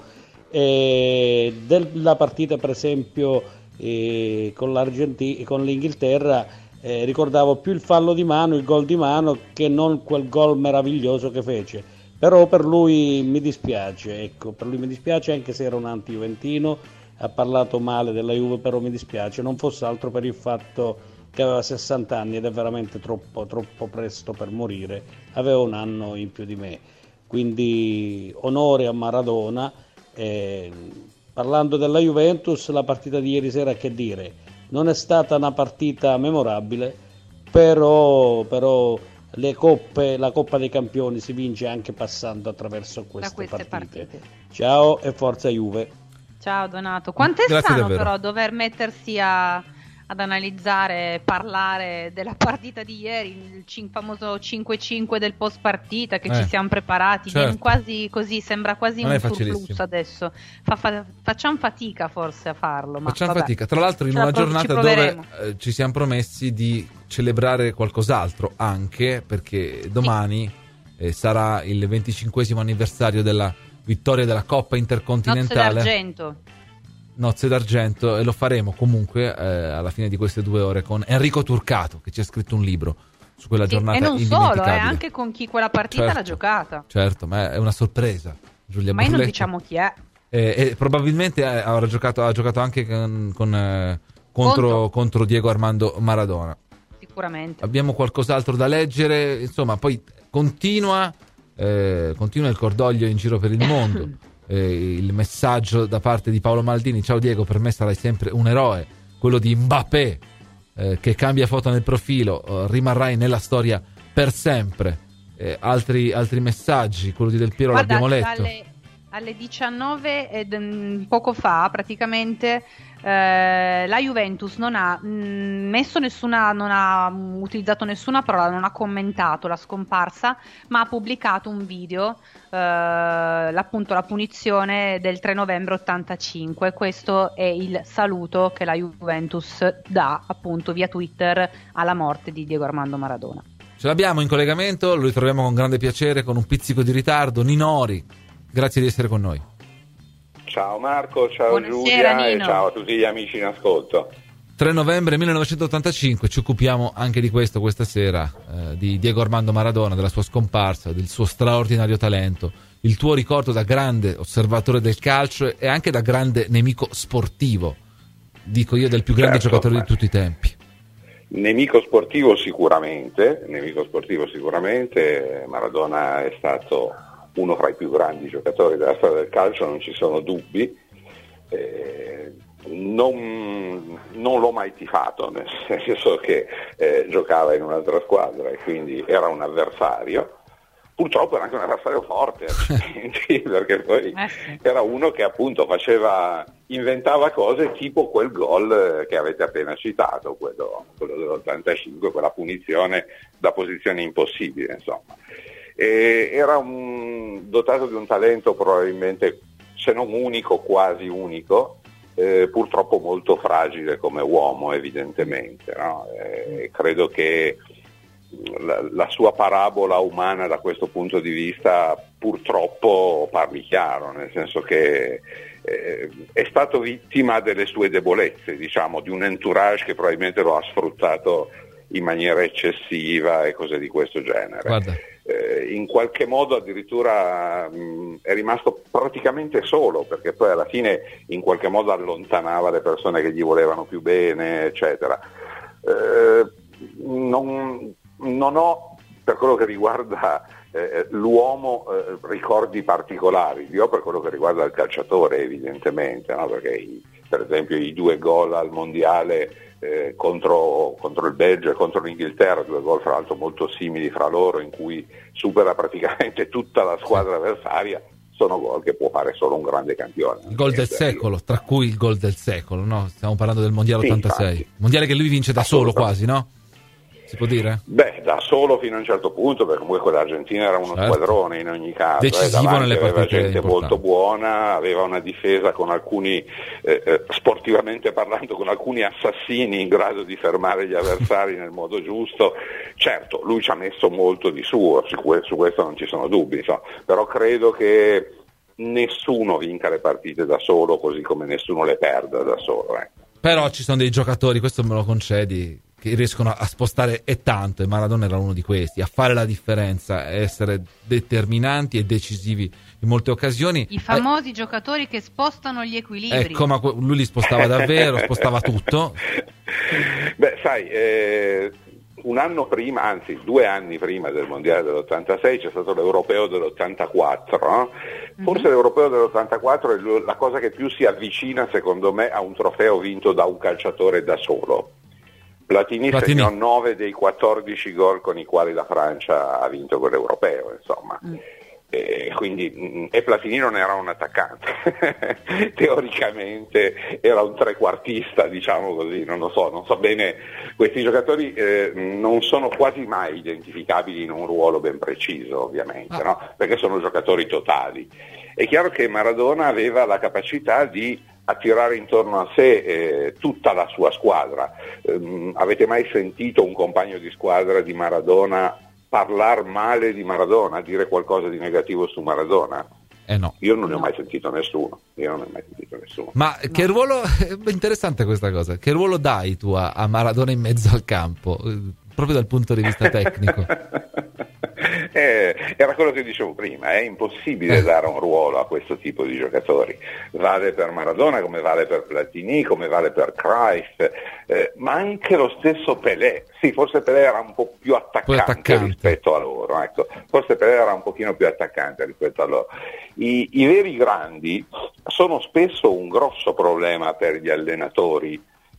E della partita per esempio eh, con, l'Argentina, con l'Inghilterra eh, ricordavo più il fallo di mano, il gol di mano, che non quel gol meraviglioso che fece. Però per lui mi dispiace, ecco, per lui mi dispiace, anche se era un anti-juventino, ha parlato male della Juve, però mi dispiace, non fosse altro per il fatto che aveva sessanta anni ed è veramente troppo, troppo presto per morire, aveva un anno in più di me, quindi onore a Maradona. Eh, parlando della Juventus, la partita di ieri sera, che dire, non è stata una partita memorabile, però... però le coppe, la Coppa dei Campioni si vince anche passando attraverso queste, queste partite. partite. Ciao e forza Juve. Ciao Donato. Quanto è Grazie strano davvero. Però dover mettersi a, ad analizzare, parlare della partita di ieri, il cin- famoso cinque cinque del post partita che eh, ci siamo preparati, certo. quasi così, sembra quasi non un surplus adesso. Fa, fa, facciamo fatica forse a farlo. Ma facciamo vabbè. fatica, tra l'altro in Ce una pro- giornata dove eh, ci siamo promessi di celebrare qualcos'altro, anche perché domani sì. eh, sarà il venticinquesimo anniversario della vittoria della Coppa Intercontinentale. Nozze d'argento. Nozze d'argento, e lo faremo comunque eh, alla fine di queste due ore con Enrico Turcato, che ci ha scritto un libro su quella sì, giornata e non indimenticabile. solo, eh, anche con chi quella partita certo, l'ha giocata. Certo, ma è una sorpresa. Giulia ma non diciamo chi è. E, e probabilmente avrà giocato, ha giocato anche con, con, eh, contro, contro. contro Diego Armando Maradona. Sicuramente. Abbiamo qualcos'altro da leggere, insomma, poi continua, eh, continua il cordoglio in giro per il mondo. eh, il messaggio da parte di Paolo Maldini: ciao Diego, per me sarai sempre un eroe, quello di Mbappé, eh, che cambia foto nel profilo, eh, rimarrai nella storia per sempre. Eh, altri, altri messaggi, quello di Del Piero Guarda, l'abbiamo letto. Alle, alle diciannove ed, mh, poco fa praticamente eh, la Juventus non ha mh, messo nessuna, non ha mh, utilizzato nessuna parola, non ha commentato la scomparsa, ma ha pubblicato un video, eh, appunto la punizione del tre novembre ottantacinque. Questo è il saluto che la Juventus dà appunto via Twitter alla morte di Diego Armando Maradona. Ce l'abbiamo in collegamento, lo ritroviamo con grande piacere, con un pizzico di ritardo. Ninori, grazie di essere con noi. Ciao Marco, ciao Buonasera, Giulia Nino. e ciao a tutti gli amici in ascolto. tre novembre millenovecentottantacinque, ci occupiamo anche di questo questa sera, eh, di Diego Armando Maradona, della sua scomparsa, del suo straordinario talento, il tuo ricordo da grande osservatore del calcio e anche da grande nemico sportivo, dico io, del più grande Certo, giocatore ma... di tutti i tempi. Nemico sportivo sicuramente, nemico sportivo sicuramente, Maradona è stato uno fra i più grandi giocatori della storia del calcio, non ci sono dubbi. Eh, non, non l'ho mai tifato, nel senso che eh, giocava in un'altra squadra e quindi era un avversario. Purtroppo era anche un avversario forte, perché poi eh sì. era uno che appunto faceva, inventava cose tipo quel gol che avete appena citato, quello, quello dell'ottantacinque, quella punizione da posizione impossibile, insomma. E era un, dotato di un talento probabilmente, se non unico, quasi unico, eh, purtroppo molto fragile come uomo evidentemente, no? Eh, credo che La, la sua parabola umana da questo punto di vista purtroppo parli chiaro, nel senso che eh, è stato vittima delle sue debolezze, diciamo, di un entourage che probabilmente lo ha sfruttato in maniera eccessiva e cose di questo genere. Eh, in qualche modo addirittura mh, è rimasto praticamente solo, perché poi alla fine in qualche modo allontanava le persone che gli volevano più bene, eccetera. Eh, non Non ho, per quello che riguarda eh, l'uomo, eh, ricordi particolari, io per quello che riguarda il calciatore evidentemente, no? Perché i, per esempio i due gol al mondiale eh, contro, contro il Belgio e contro l'Inghilterra, due gol fra l'altro molto simili fra loro, in cui supera praticamente tutta la squadra avversaria, sono gol che può fare solo un grande campione. Il gol del secolo, tra cui il gol del secolo, no? Stiamo parlando del mondiale sì, ottantasei, infatti. mondiale che lui vince da solo quasi, no? Si può dire? Beh, da solo fino a un certo punto, perché comunque l'Argentina era uno certo. squadrone in ogni caso, decisivo eh, nelle aveva partite gente importanti. molto buona, aveva una difesa con alcuni, eh, eh, sportivamente parlando, con alcuni assassini in grado di fermare gli avversari nel modo giusto. Certo, lui ci ha messo molto di suo, su, que- su questo non ci sono dubbi, so. Però credo che nessuno vinca le partite da solo, così come nessuno le perda da solo. Eh. Però ci sono dei giocatori, questo me lo concedi, che riescono a spostare e tanto, e Maradona era uno di questi, a fare la differenza, a essere determinanti e decisivi in molte occasioni. I famosi eh, giocatori che spostano gli equilibri. Ecco, ma lui li spostava davvero, spostava tutto. Beh, sai, eh, un anno prima, anzi due anni prima del mondiale dell'ottantasei c'è stato l'europeo dell'ottantaquattro, no? Forse mm-hmm. l'europeo dell'ottantaquattro è la cosa che più si avvicina secondo me a un trofeo vinto da un calciatore da solo. Platini, Platini. segnò nove dei quattordici gol con i quali la Francia ha vinto quell'europeo, insomma. Mm. E quindi, e Platini non era un attaccante, teoricamente era un trequartista, diciamo così, non lo so, non so bene, questi giocatori eh, non sono quasi mai identificabili in un ruolo ben preciso, ovviamente, ah. no? Perché sono giocatori totali. È chiaro che Maradona aveva la capacità di attirare intorno a sé eh, tutta la sua squadra. Um, avete mai sentito un compagno di squadra di Maradona parlare male di Maradona, dire qualcosa di negativo su Maradona? Eh no. Io non ne ho mai sentito nessuno. Io non ne ho mai sentito nessuno. Ma no. Che ruolo, è interessante questa cosa, che ruolo dai tu a, a Maradona in mezzo al campo, proprio dal punto di vista tecnico? Eh, era quello che dicevo prima, è impossibile dare un ruolo a questo tipo di giocatori, vale per Maradona come vale per Platini, come vale per Cruyff, eh, ma anche lo stesso Pelé. Sì, forse Pelé era un po' più attaccante, attaccante. rispetto a loro, ecco. Forse Pelé era un pochino più attaccante rispetto a loro. I, i veri grandi sono spesso un grosso problema per gli allenatori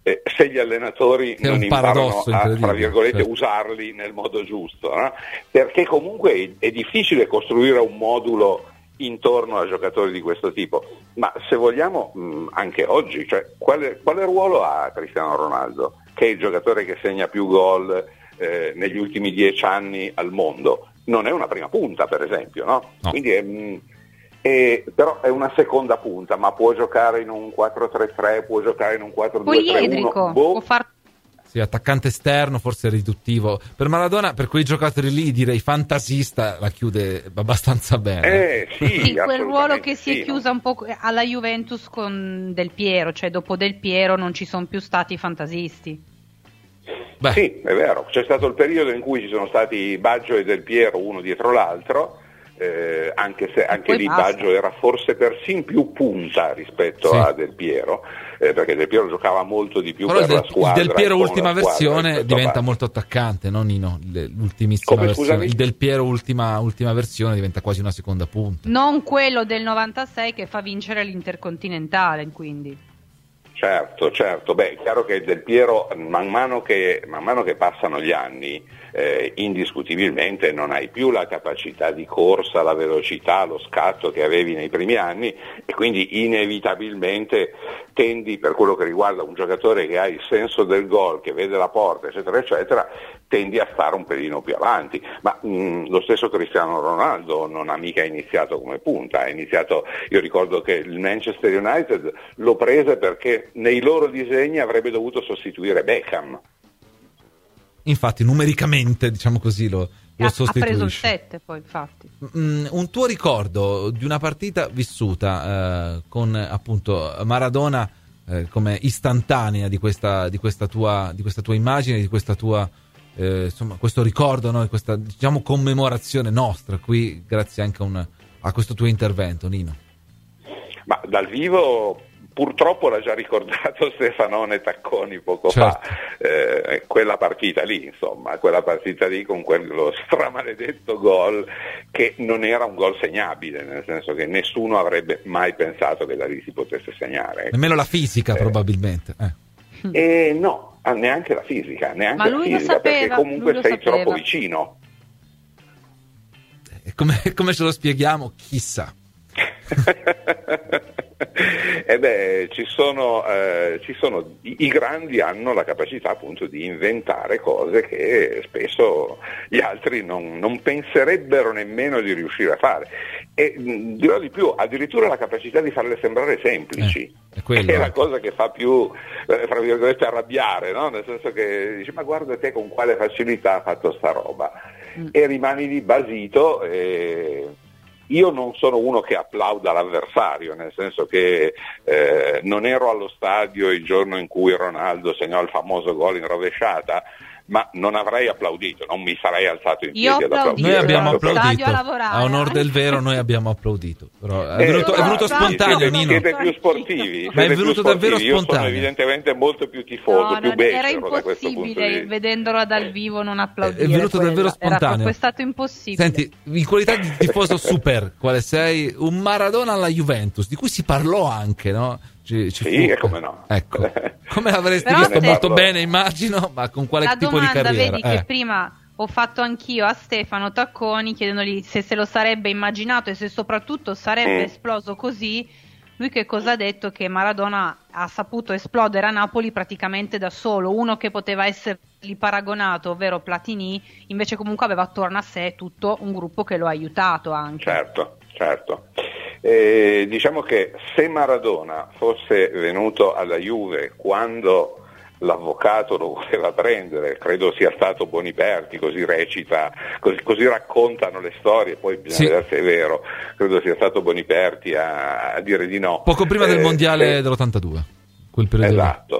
eh, se gli allenatori È non un imparano paradosso a, incredibile, tra virgolette, certo. usarli nel modo giusto, no? Perché comunque è, è difficile costruire un modulo intorno a giocatori di questo tipo, ma se vogliamo mh, anche oggi, cioè, quale, quale ruolo ha Cristiano Ronaldo, che è il giocatore che segna più gol eh, negli ultimi dieci anni al mondo? Non è una prima punta, per esempio, no? No. Quindi è, mh, è, però è una seconda punta, ma può giocare in un quattro tre tre, può giocare in un quattro due tre uno, Poliedrico, boh. può far Sì, attaccante esterno, forse riduttivo. Per Maradona, per quei giocatori lì, direi fantasista, la chiude abbastanza bene. Eh, sì, sì, quel ruolo che si sì, è chiusa un po' alla Juventus con Del Piero, cioè dopo Del Piero non ci sono più stati i fantasisti. Beh. Sì, è vero, c'è stato il periodo in cui ci sono stati Baggio e Del Piero uno dietro l'altro, eh, anche se anche poi lì basta. Baggio era forse persino più punta rispetto Sì. a Del Piero, eh, perché Del Piero giocava molto di più Però il per del, la squadra. il Del Piero con la ultima squadra versione rispetto a diventa Baggio. molto attaccante, no Nino? Le- L'ultimissima Come, versione. scusami? Il Del Piero ultima, ultima versione diventa quasi una seconda punta. Non quello del novantasei che fa vincere l'Intercontinentale, quindi. Certo, certo, beh, è chiaro che Del Piero man mano che, man mano che passano gli anni eh, indiscutibilmente non hai più la capacità di corsa, la velocità, lo scatto che avevi nei primi anni e quindi inevitabilmente tendi, per quello che riguarda un giocatore che ha il senso del gol, che vede la porta eccetera eccetera, tendi a stare un pelino più avanti, ma mh, lo stesso Cristiano Ronaldo non ha mica iniziato come punta, ha iniziato, io ricordo che il Manchester United lo prese perché nei loro disegni avrebbe dovuto sostituire Beckham. Infatti, numericamente, diciamo così, lo, lo Ha, ha sostituisce. preso il sette poi, infatti. Mm, un tuo ricordo di una partita vissuta eh, con appunto Maradona eh, come istantanea di questa, di questa tua di questa tua immagine, di questa tua eh, insomma questo ricordo, no? Questa diciamo commemorazione nostra qui, grazie anche a, un, a questo tuo intervento, Nino. Ma dal vivo purtroppo l'ha già ricordato Stefanone Tacconi poco Certo. fa, eh, quella partita lì, insomma, quella partita lì con quello stramaledetto gol che non era un gol segnabile, nel senso che nessuno avrebbe mai pensato che da lì si potesse segnare. Nemmeno la fisica, Eh. probabilmente. Eh. E no, neanche la fisica, neanche Ma la lui lo fisica, sapeva, perché comunque lui lo sei sapeva. troppo vicino. E come, come ce lo spieghiamo? Chissà. E beh, ci sono, eh, ci sono i, i grandi hanno la capacità appunto di inventare cose che spesso gli altri non, non penserebbero nemmeno di riuscire a fare. E mh, dirò di più, addirittura la capacità di farle sembrare semplici, Eh, è quello, che è la anche. cosa che fa più, eh, fra virgolette, arrabbiare, no? Nel senso che dici, ma guarda te con quale facilità ha fatto sta roba, Mm. e rimani lì basito. E io non sono uno che applauda l'avversario, nel senso che eh, non ero allo stadio il giorno in cui Ronaldo segnò il famoso gol in rovesciata, ma non avrei applaudito, non mi sarei alzato in Io piedi ad applaudito. Noi applaudire. abbiamo Allo stadio applaudito, a lavorare, a onor eh. del vero noi abbiamo applaudito, però è Eh, venuto, è venuto sì, spontaneo, siete, Nino. siete più sportivi, Ma è siete più venuto davvero sportivi. Io sono spontaneo. evidentemente molto più tifoso, No, più non- era becero da questo punto di impossibile vista. vedendolo dal vivo non applaudire. È venuto quella. davvero Era spontaneo. proprio stato impossibile. Senti, in qualità di tifoso super, quale sei? Un Maradona alla Juventus, di cui si parlò anche, no? Ci, ci Sì, fu- e come no. Ecco, come l'avresti Però visto se- molto bene, immagino, ma con quale La tipo domanda, di carriera? vedi, Eh. che prima ho fatto anch'io a Stefano Tacconi chiedendogli se se lo sarebbe immaginato e se soprattutto sarebbe Mm. esploso così. Lui che cosa ha detto? Che Maradona ha saputo esplodere a Napoli praticamente da solo, uno che poteva essergli paragonato, ovvero Platini, invece comunque aveva attorno a sé tutto un gruppo che lo ha aiutato anche. Certo, certo. Eh, diciamo che se Maradona fosse venuto alla Juve quando l'avvocato lo voleva prendere, credo sia stato Boniperti, così recita, così, così raccontano le storie, poi bisogna Sì. vedere se è vero, credo sia stato Boniperti a, a dire di no. Poco prima del Eh, mondiale se- dell'ottantadue, quel periodo lì. Esatto.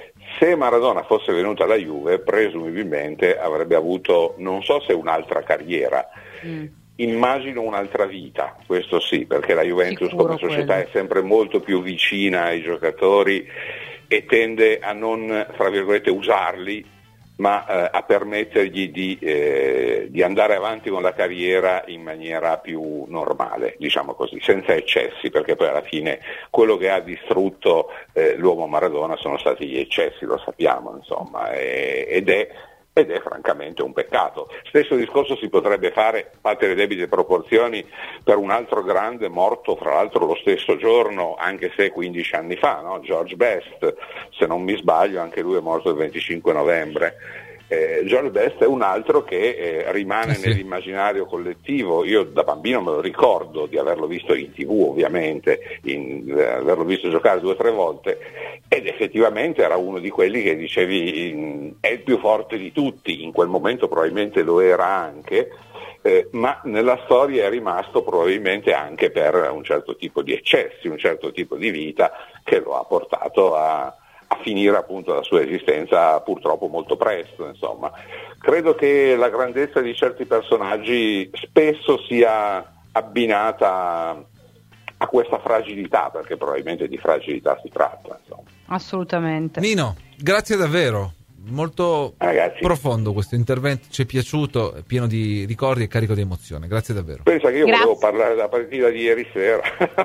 Se Maradona fosse venuto alla Juve, presumibilmente avrebbe avuto, non so se un'altra carriera, Mm. immagino un'altra vita, questo sì, perché la Juventus Sicuro come società quello. è sempre molto più vicina ai giocatori e tende a non, fra virgolette, usarli ma eh, a permettergli di, eh, di andare avanti con la carriera in maniera più normale, diciamo così, senza eccessi, perché poi alla fine quello che ha distrutto eh, l'uomo Maradona sono stati gli eccessi, lo sappiamo, insomma, e, ed è ed è francamente un peccato. Stesso discorso si potrebbe fare, fatte le debite proporzioni, per un altro grande morto fra l'altro lo stesso giorno, anche se quindici anni fa, no? George Best, se non mi sbaglio anche lui è morto il venticinque novembre. Eh, George Best è un altro che eh, rimane eh sì. nell'immaginario collettivo. Io da bambino me lo ricordo di averlo visto in tv, ovviamente, in, eh, averlo visto giocare due o tre volte, ed effettivamente era uno di quelli che dicevi in, è il più forte di tutti, in quel momento probabilmente lo era anche, eh, ma nella storia è rimasto probabilmente anche per un certo tipo di eccessi, un certo tipo di vita che lo ha portato a a finire appunto la sua esistenza purtroppo molto presto, insomma. Credo che la grandezza di certi personaggi spesso sia abbinata a questa fragilità, perché probabilmente di fragilità si tratta, insomma. Assolutamente. Nino, grazie davvero, molto Ragazzi, profondo questo intervento, ci è piaciuto, è pieno di ricordi e carico di emozione, grazie davvero. Pensa che io Grazie. volevo parlare della partita di ieri sera.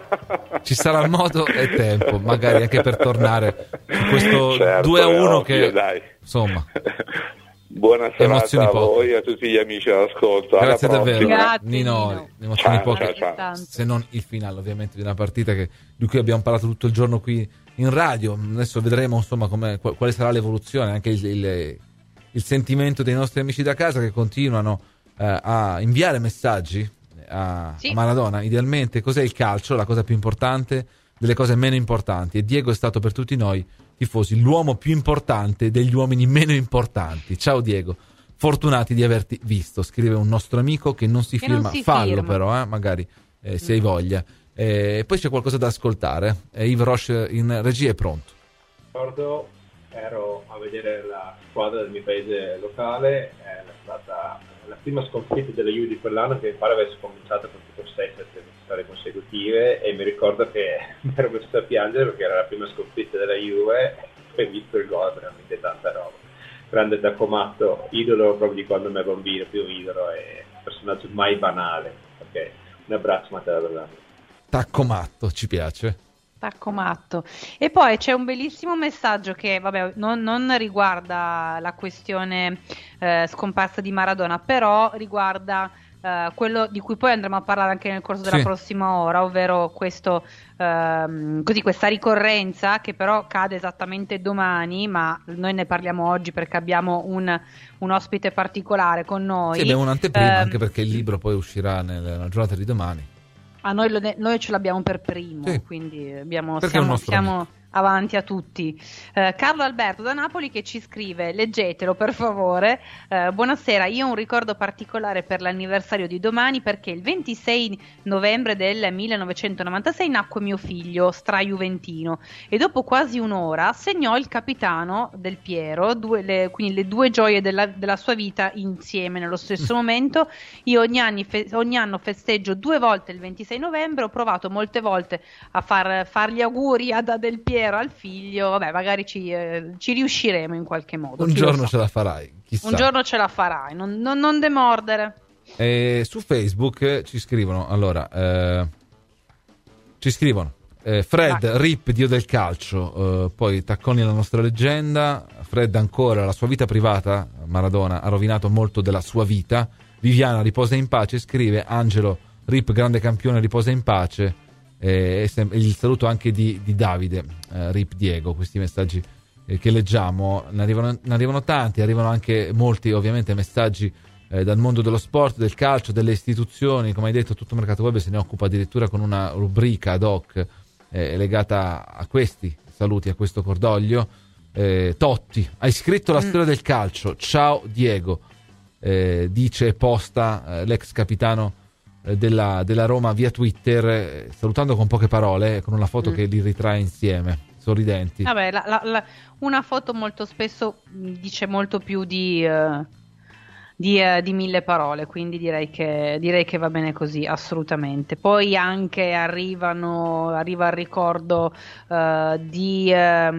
Ci sarà modo e tempo, magari anche per tornare su questo Certo, due a uno ovvio, che dai. insomma. Buona Emozioni serata a poche. voi e a tutti gli amici all'ascolto. Alla Grazie davvero. prossima. Grazie, Nino, Nino. emozioni Ciao, poche, ciao, ciao. se non il finale ovviamente di una partita che, di cui abbiamo parlato tutto il giorno qui in radio. Adesso vedremo insomma come, quale sarà l'evoluzione, anche il, il, il sentimento dei nostri amici da casa che continuano eh, a inviare messaggi a, Sì. a Maradona. Idealmente cos'è il calcio? La cosa più importante delle cose meno importanti, e Diego è stato per tutti noi tifosi l'uomo più importante degli uomini meno importanti. Ciao Diego, fortunati di averti visto, scrive un nostro amico che non si Che firma, non si fallo firma. però eh, magari eh, se hai voglia. E poi c'è qualcosa da ascoltare, eh, Yves Roche in regia è pronto. Ricordo, ero a vedere la squadra del mio paese locale, è stata la prima sconfitta della Juve di quell'anno, che mi pare avesse cominciato con tipo sei sette vittorie consecutive, e mi ricordo che mi ero messo a piangere perché era la prima sconfitta della Juve e ho visto il gol, veramente tanta roba. Grande Taccomatto, idolo proprio di quando ero bambino, più idolo, e personaggio mai banale. Ok, un abbraccio Matteo Bellani. Taccomatto, ci piace. Tacco matto. E poi c'è un bellissimo messaggio che vabbè non, non riguarda la questione eh, scomparsa di Maradona, però riguarda eh, quello di cui poi andremo a parlare anche nel corso della Sì. prossima ora, ovvero questo ehm, così questa ricorrenza che però cade esattamente domani, ma noi ne parliamo oggi perché abbiamo un, un ospite particolare con noi. Sì, abbiamo un'anteprima, Ehm, anche perché il libro poi uscirà nella giornata di domani. A noi, lo- noi ce l'abbiamo per primo, Sì. quindi abbiamo, Perché è un siamo, nostro siamo avanti a tutti. Eh, Carlo Alberto da Napoli che ci scrive, leggetelo per favore. Eh, buonasera, io ho un ricordo particolare per l'anniversario di domani perché il ventisei novembre del millenovecentonovantasei nacque mio figlio stra-juventino e dopo quasi un'ora segnò il capitano Del Piero, due, le, quindi le due gioie della, della sua vita insieme nello stesso momento. Io ogni, anni fe- ogni anno festeggio due volte il ventisei novembre, ho provato molte volte a far, far gli auguri a da Del Piero al figlio, vabbè magari ci, eh, ci riusciremo in qualche modo. Un chi lo giorno sa. ce la farai, chissà. Un giorno ce la farai, non, non, non demordere. Eh, su Facebook eh, ci scrivono, allora, eh, ci scrivono eh, Fred, Vai. Rip, dio del calcio, eh, poi Tacconi la nostra leggenda, Fred ancora, la sua vita privata, Maradona ha rovinato molto della sua vita, Viviana riposa in pace, scrive Angelo, Rip grande campione, riposa in pace, eh, e sem- e il saluto anche di, di Davide, eh, Rip Diego, questi messaggi eh, che leggiamo, ne arrivano, ne arrivano tanti, arrivano anche molti ovviamente messaggi eh, dal mondo dello sport, del calcio, delle istituzioni, come hai detto tutto il mercato web se ne occupa addirittura con una rubrica ad hoc eh, legata a questi saluti, a questo cordoglio. eh, Totti, hai scritto la Mm. storia del calcio, ciao Diego, eh, dice e posta eh, l'ex capitano eh, della, della Roma via Twitter, eh, salutando con poche parole, eh, con una foto Mm. che li ritrae insieme, sorridenti. Vabbè, la- la- la- una foto molto spesso mh, dice molto più di, eh, di, uh, di mille parole, quindi direi che, direi che va bene così, assolutamente. Poi anche arrivano, arriva il ricordo uh, di,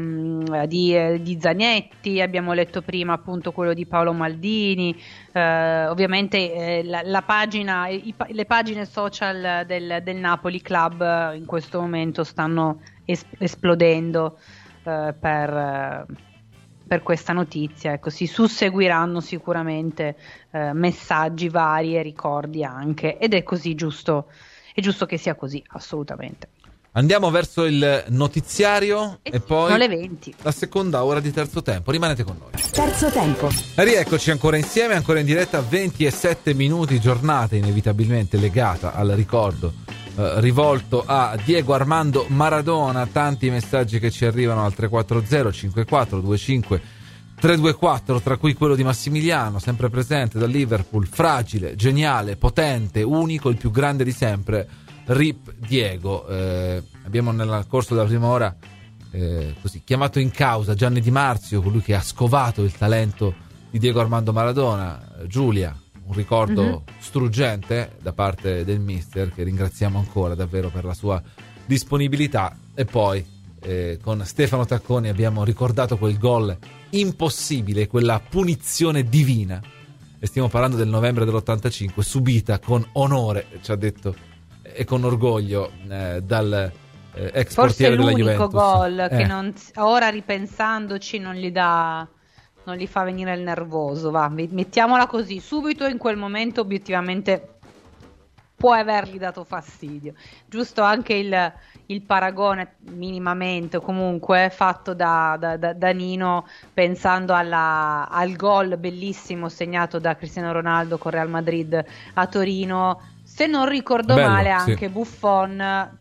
um, di, uh, di Zanetti, abbiamo letto prima appunto quello di Paolo Maldini, uh, ovviamente eh, la, la pagina, i, le pagine social del, del Napoli Club uh, in questo momento stanno es- esplodendo uh, per... Uh, per questa notizia, ecco, si susseguiranno sicuramente eh, messaggi vari e ricordi anche, ed è così giusto, è giusto che sia così, assolutamente. Andiamo verso il notiziario e, e poi sono le venti. La seconda ora di terzo tempo, rimanete con noi. Terzo tempo. Rieccoci ancora insieme, ancora in diretta, venti e sette minuti, giornata inevitabilmente legata al ricordo eh, rivolto a Diego Armando Maradona. Tanti messaggi che ci arrivano al tre quattro zero cinque quattro due cinque tre due quattro, tra cui quello di Massimiliano, sempre presente da Liverpool, fragile, geniale, potente, unico, il più grande di sempre. Rip Diego. Eh, abbiamo nel corso della prima ora eh, così chiamato in causa Gianni Di Marzio, colui che ha scovato il talento di Diego Armando Maradona. Giulia, un ricordo mm-hmm. struggente da parte del mister, che ringraziamo ancora davvero per la sua disponibilità. E poi eh, con Stefano Tacconi abbiamo ricordato quel gol impossibile, quella punizione divina, e stiamo parlando del novembre dell'ottantacinque, subita con onore, ci ha detto, e con orgoglio eh, dal eh, ex forse portiere della Juventus. Forse l'unico gol eh. che non, ora ripensandoci non gli dà, non gli fa venire il nervoso, va, mettiamola così, subito in quel momento obiettivamente può avergli dato fastidio. Giusto anche il, il paragone minimamente comunque fatto da, da, da, da Nino, pensando alla, al gol bellissimo segnato da Cristiano Ronaldo con Real Madrid a Torino. Se non ricordo Bello, male, sì. anche Buffon,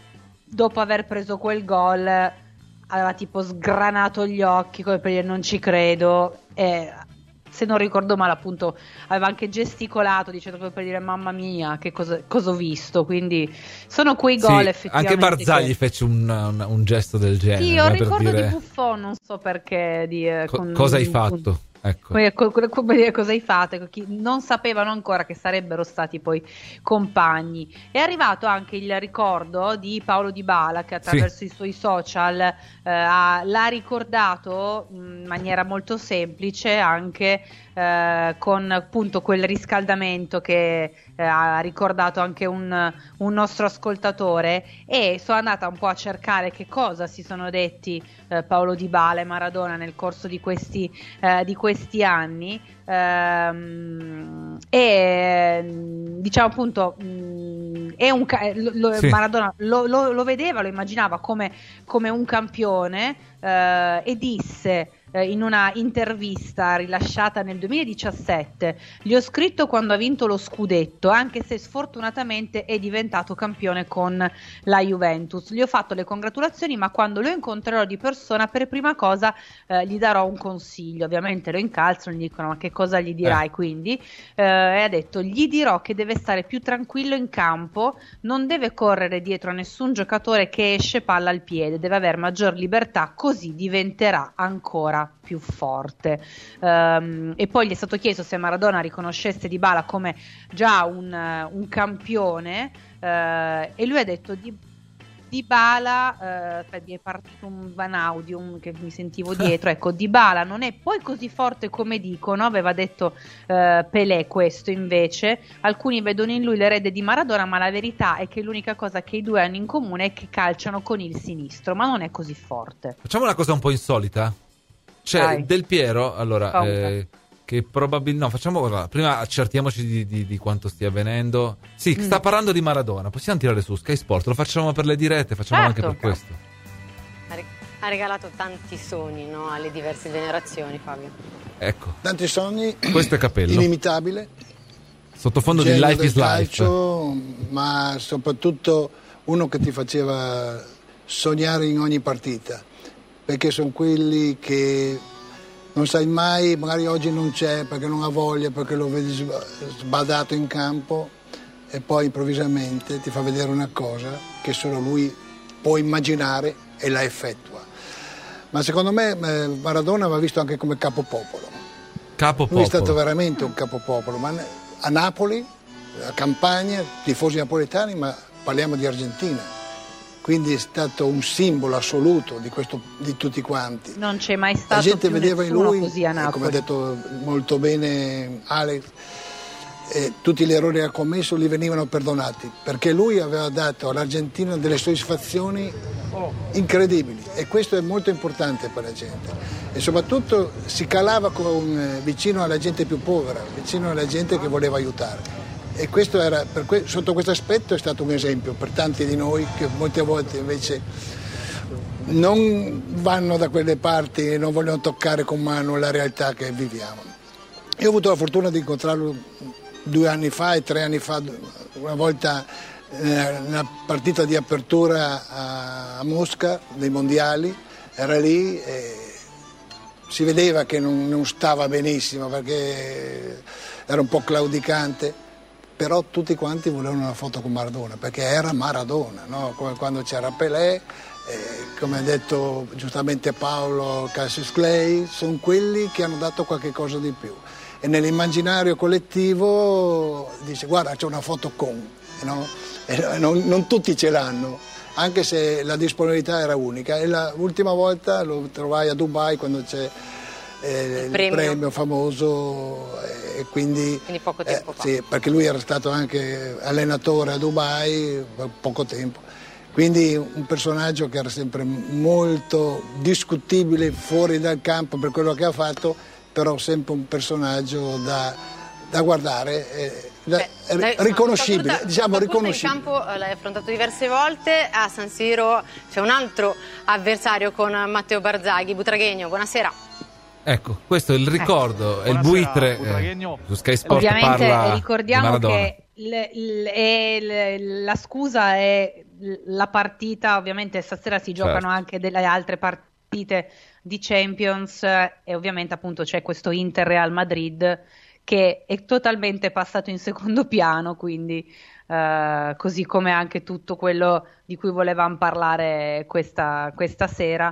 dopo aver preso quel gol, aveva tipo sgranato gli occhi come per dire non ci credo, e se non ricordo male appunto aveva anche gesticolato dicendo proprio per dire mamma mia che cosa, cosa ho visto. Quindi sono quei gol, sì, effettivamente. Anche Barzagli che... fece un, un, un gesto del genere. Sì, ho eh, ricordo dire... di Buffon, non so perché di, eh, Co- con, cosa hai fatto? Un... Ecco. Come dire cosa hai fatto? Non sapevano ancora che sarebbero stati poi compagni. È arrivato anche il ricordo di Paolo Dybala, che attraverso sì. i suoi social eh, ha, l'ha ricordato in maniera molto semplice, anche eh, con appunto quel riscaldamento che eh, ha ricordato anche un, un nostro ascoltatore, e sono andata un po' a cercare che cosa si sono detti eh, Paolo Dybala e Maradona nel corso di questi eh, di questi anni, ehm, e diciamo appunto mh, è un lo, lo, sì. Maradona lo, lo, lo vedeva, lo immaginava come, come un campione, eh, e disse in una intervista rilasciata nel duemiladiciassette: gli ho scritto quando ha vinto lo scudetto, anche se sfortunatamente è diventato campione con la Juventus, gli ho fatto le congratulazioni, ma quando lo incontrerò di persona per prima cosa eh, gli darò un consiglio. Ovviamente lo incalzano, gli dicono ma che cosa gli dirai? Eh. Quindi eh, e ha detto: gli dirò che deve stare più tranquillo in campo, non deve correre dietro a nessun giocatore che esce palla al piede, deve avere maggior libertà, così diventerà ancora più forte. Um, e poi gli è stato chiesto se Maradona riconoscesse Dybala come già un, uh, un campione, uh, e lui ha detto di Dybala, uh, mi è partito un vanaudium che mi sentivo dietro, ecco, Dybala non è poi così forte come dicono, aveva detto uh, Pelé questo invece, alcuni vedono in lui l'erede di Maradona, ma la verità è che l'unica cosa che i due hanno in comune è che calciano con il sinistro, ma non è così forte. Facciamo una cosa un po' insolita. C'è Dai. Del Piero, allora, eh, che probabilmente... No, facciamo... Allora, prima accertiamoci di, di, di quanto stia avvenendo. Sì, mm. sta parlando di Maradona. Possiamo tirare su Sky Sport? Lo facciamo per le dirette, facciamo certo. anche per questo. Ha regalato tanti sogni, no, alle diverse generazioni, Fabio. Ecco. Tanti sogni. Questo è Capello. Inimitabile. Sottofondo di Life is calcio, Life. Ma soprattutto uno che ti faceva sognare in ogni partita. Perché sono quelli che non sai mai, magari oggi non c'è perché non ha voglia, perché lo vedi sbadato in campo, e poi improvvisamente ti fa vedere una cosa che solo lui può immaginare e la effettua. Ma secondo me Maradona va visto anche come capopopolo, Capopopolo. Lui è stato veramente un capopopolo, ma a Napoli, a Campania, tifosi napoletani, ma parliamo di Argentina. Quindi è stato un simbolo assoluto di, questo, di tutti quanti. Non c'è mai stato la gente più vedeva in lui, così a Napoli. come ha detto molto bene Alex, eh, tutti gli errori che ha commesso li venivano perdonati, perché lui aveva dato all'Argentina delle soddisfazioni incredibili, e questo è molto importante per la gente, e soprattutto si calava con, eh, vicino alla gente più povera, vicino alla gente che voleva aiutare. E questo era, per que- sotto questo aspetto è stato un esempio per tanti di noi che molte volte invece non vanno da quelle parti e non vogliono toccare con mano la realtà che viviamo. Io ho avuto la fortuna di incontrarlo due anni fa e tre anni fa, una volta nella partita di apertura a Mosca dei mondiali, era lì e si vedeva che non, non stava benissimo perché era un po' claudicante. Però tutti quanti volevano una foto con Maradona, perché era Maradona, no? Come quando c'era Pelé, eh, come ha detto giustamente Paolo, Cassius Clay, sono quelli che hanno dato qualche cosa di più. E nell'immaginario collettivo dice guarda c'è una foto con, no? E non, non tutti ce l'hanno, anche se la disponibilità era unica. E l'ultima volta lo trovai a Dubai quando c'è eh, il, premio. il premio famoso, e quindi, quindi poco tempo eh, fa. Sì, perché lui era stato anche allenatore a Dubai per poco tempo, quindi un personaggio che era sempre molto discutibile fuori dal campo per quello che ha fatto, però sempre un personaggio da, da guardare, eh, da, Beh, dai, riconoscibile, Saputa, diciamo Saputa riconoscibile. In campo l'hai affrontato diverse volte, a San Siro c'è un altro avversario con Matteo Barzaghi. Butraghegno, buonasera. Ecco, questo è il ricordo, è il buitre eh, su Sky Sport. Ovviamente parla ricordiamo di che il, il, è, il, la scusa è la partita, ovviamente stasera si giocano certo. anche delle altre partite di Champions, e ovviamente appunto c'è questo Inter Real Madrid che è totalmente passato in secondo piano, quindi eh, così come anche tutto quello di cui volevamo parlare questa, questa sera.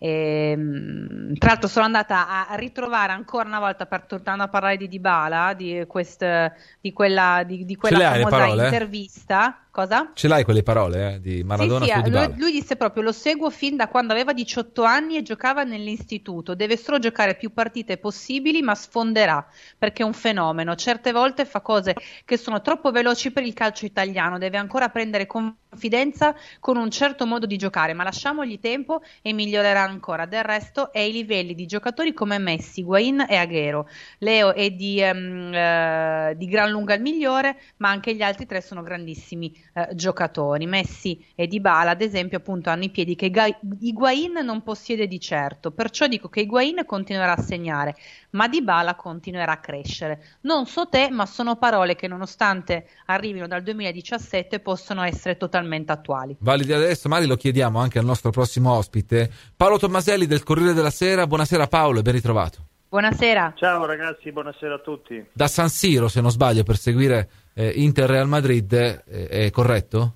E, tra l'altro sono andata a ritrovare ancora una volta, per, tornando a parlare di Dybala, di, quest, di quella, di, di quella famosa intervista. Cosa? Ce l'hai quelle parole eh, di Maradona sì, sì, su Dybala? Lui, lui disse proprio: lo seguo fin da quando aveva diciotto anni e giocava nell'istituto, deve solo giocare più partite possibili, ma sfonderà perché è un fenomeno, certe volte fa cose che sono troppo veloci per il calcio italiano, deve ancora prendere confidenza con un certo modo di giocare, ma lasciamogli tempo e migliorerà ancora. Del resto è ai livelli di giocatori come Messi, Higuaín e Agüero. Leo è di, um, uh, di gran lunga il migliore, ma anche gli altri tre sono grandissimi Uh, giocatori. Messi e Dybala ad esempio appunto hanno i piedi che Ga- Higuaín non possiede di certo, perciò dico che Higuaín continuerà a segnare, ma Dybala continuerà a crescere. Non so te, ma sono parole che nonostante arrivino dal duemiladiciassette possono essere totalmente attuali. Validi adesso, Mari, lo chiediamo anche al nostro prossimo ospite, Paolo Tommaselli del Corriere della Sera. Buonasera Paolo e ben ritrovato. Buonasera. Ciao ragazzi, buonasera a tutti. Da San Siro, se non sbaglio, per seguire eh, Inter Real Madrid, eh, è corretto?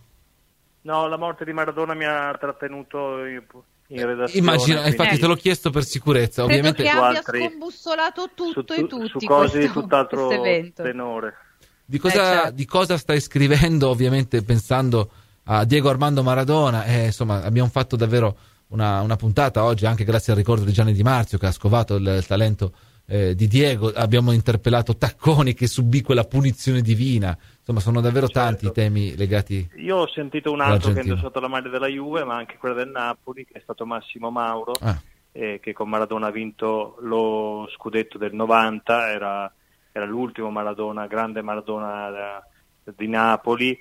No, la morte di Maradona mi ha trattenuto in, in redazione. Immagino, quindi... infatti te l'ho chiesto per sicurezza. Credo ovviamente che abbia altri... scombussolato tutto su, e tutti su cose di questo, tutt'altro evento. tenore. Di cosa, eh, certo. di cosa stai scrivendo, ovviamente pensando a Diego Armando Maradona? Eh, insomma, abbiamo fatto davvero una, una puntata oggi, anche grazie al ricordo di Gianni Di Marzio che ha scovato il, il talento eh, di Diego. Abbiamo interpellato Tacconi che subì quella punizione divina. Insomma, sono davvero certo. tanti i temi legati. Io ho sentito un altro che ha indossato la maglia della Juve, ma anche quella del Napoli, che è stato Massimo Mauro, ah. eh, che con Maradona ha vinto lo scudetto del novanta, era, era l'ultimo Maradona, grande Maradona da, di Napoli,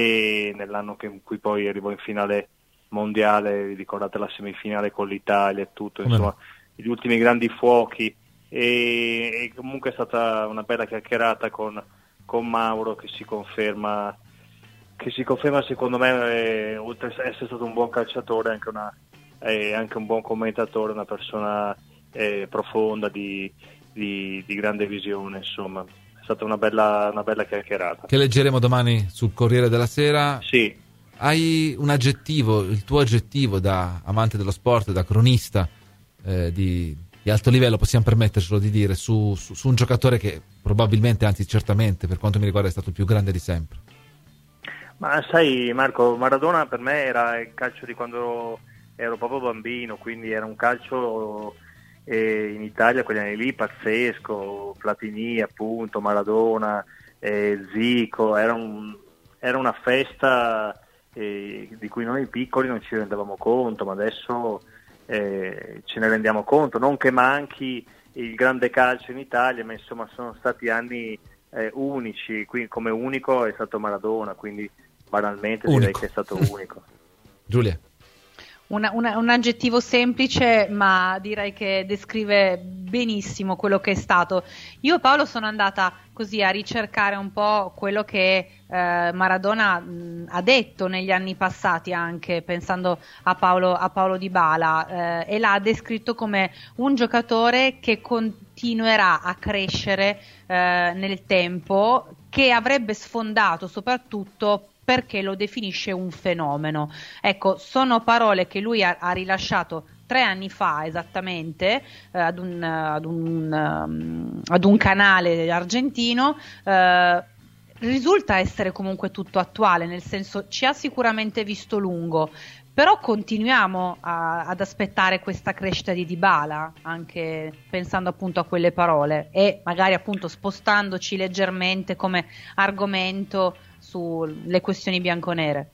e nell'anno che, in cui poi arrivò in finale mondiale, vi ricordate la semifinale con l'Italia e tutto, Come insomma, no? Gli ultimi grandi fuochi, e, e comunque è stata una bella chiacchierata con con Mauro che si conferma che si conferma secondo me, eh, oltre a essere stato un buon calciatore, anche, una, eh, anche un buon commentatore, una persona eh, profonda di, di, di grande visione, insomma è stata una bella, una bella chiacchierata che leggeremo domani sul Corriere della Sera. Sì. Hai un aggettivo, il tuo aggettivo da amante dello sport, da cronista eh, di, di che alto livello possiamo permettercelo di dire su, su, su un giocatore che probabilmente, anzi certamente, per quanto mi riguarda è stato il più grande di sempre? Ma sai Marco, Maradona per me era il calcio di quando ero proprio bambino, quindi era un calcio eh, in Italia quegli anni lì pazzesco, Platini appunto, Maradona, eh, Zico, era, un, era una festa eh, di cui noi piccoli non ci rendevamo conto, ma adesso eh, ce ne rendiamo conto, non che manchi il grande calcio in Italia, ma insomma sono stati anni eh, unici, quindi come unico è stato Maradona, quindi banalmente unico. Direi che è stato unico. Giulia? Una, una, un aggettivo semplice, ma direi che descrive benissimo quello che è stato. Io e Paolo sono andata così a ricercare un po' quello che eh, Maradona mh, ha detto negli anni passati, anche pensando a Paolo, a Paolo Dybala, eh, e l'ha descritto come un giocatore che continuerà a crescere eh, nel tempo, che avrebbe sfondato soprattutto perché lo definisce un fenomeno. Ecco, sono parole che lui ha, ha rilasciato tre anni fa esattamente eh, ad, un, ad, un, um, ad un canale argentino. Eh, risulta essere comunque tutto attuale, nel senso ci ha sicuramente visto lungo, però continuiamo a, ad aspettare questa crescita di Dybala, anche pensando appunto a quelle parole e magari appunto spostandoci leggermente come argomento sulle questioni bianconere.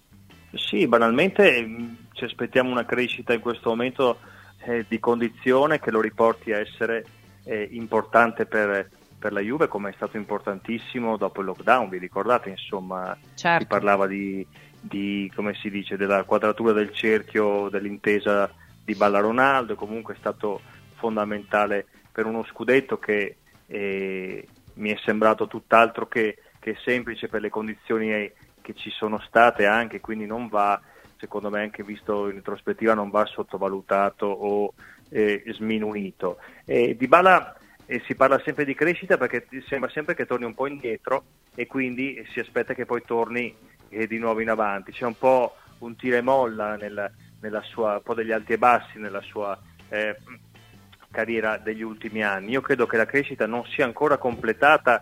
Sì, banalmente ci aspettiamo una crescita in questo momento eh, di condizione che lo riporti a essere eh, importante per, per la Juve, come è stato importantissimo dopo il lockdown, vi ricordate? Insomma, certo. Si parlava di, di, come si dice, della quadratura del cerchio dell'intesa Dybala-Ronaldo, comunque è stato fondamentale per uno scudetto che eh, mi è sembrato tutt'altro che che è semplice per le condizioni che ci sono state anche, quindi non va, secondo me anche visto in retrospettiva, non va sottovalutato o eh, sminuito. E Dybala eh, si parla sempre di crescita perché sembra sempre che torni un po' indietro e quindi eh, si aspetta che poi torni eh, di nuovo in avanti. C'è un po' un tira e molla nel, nella sua, un po' degli alti e bassi nella sua eh, carriera degli ultimi anni. Io credo che la crescita non sia ancora completata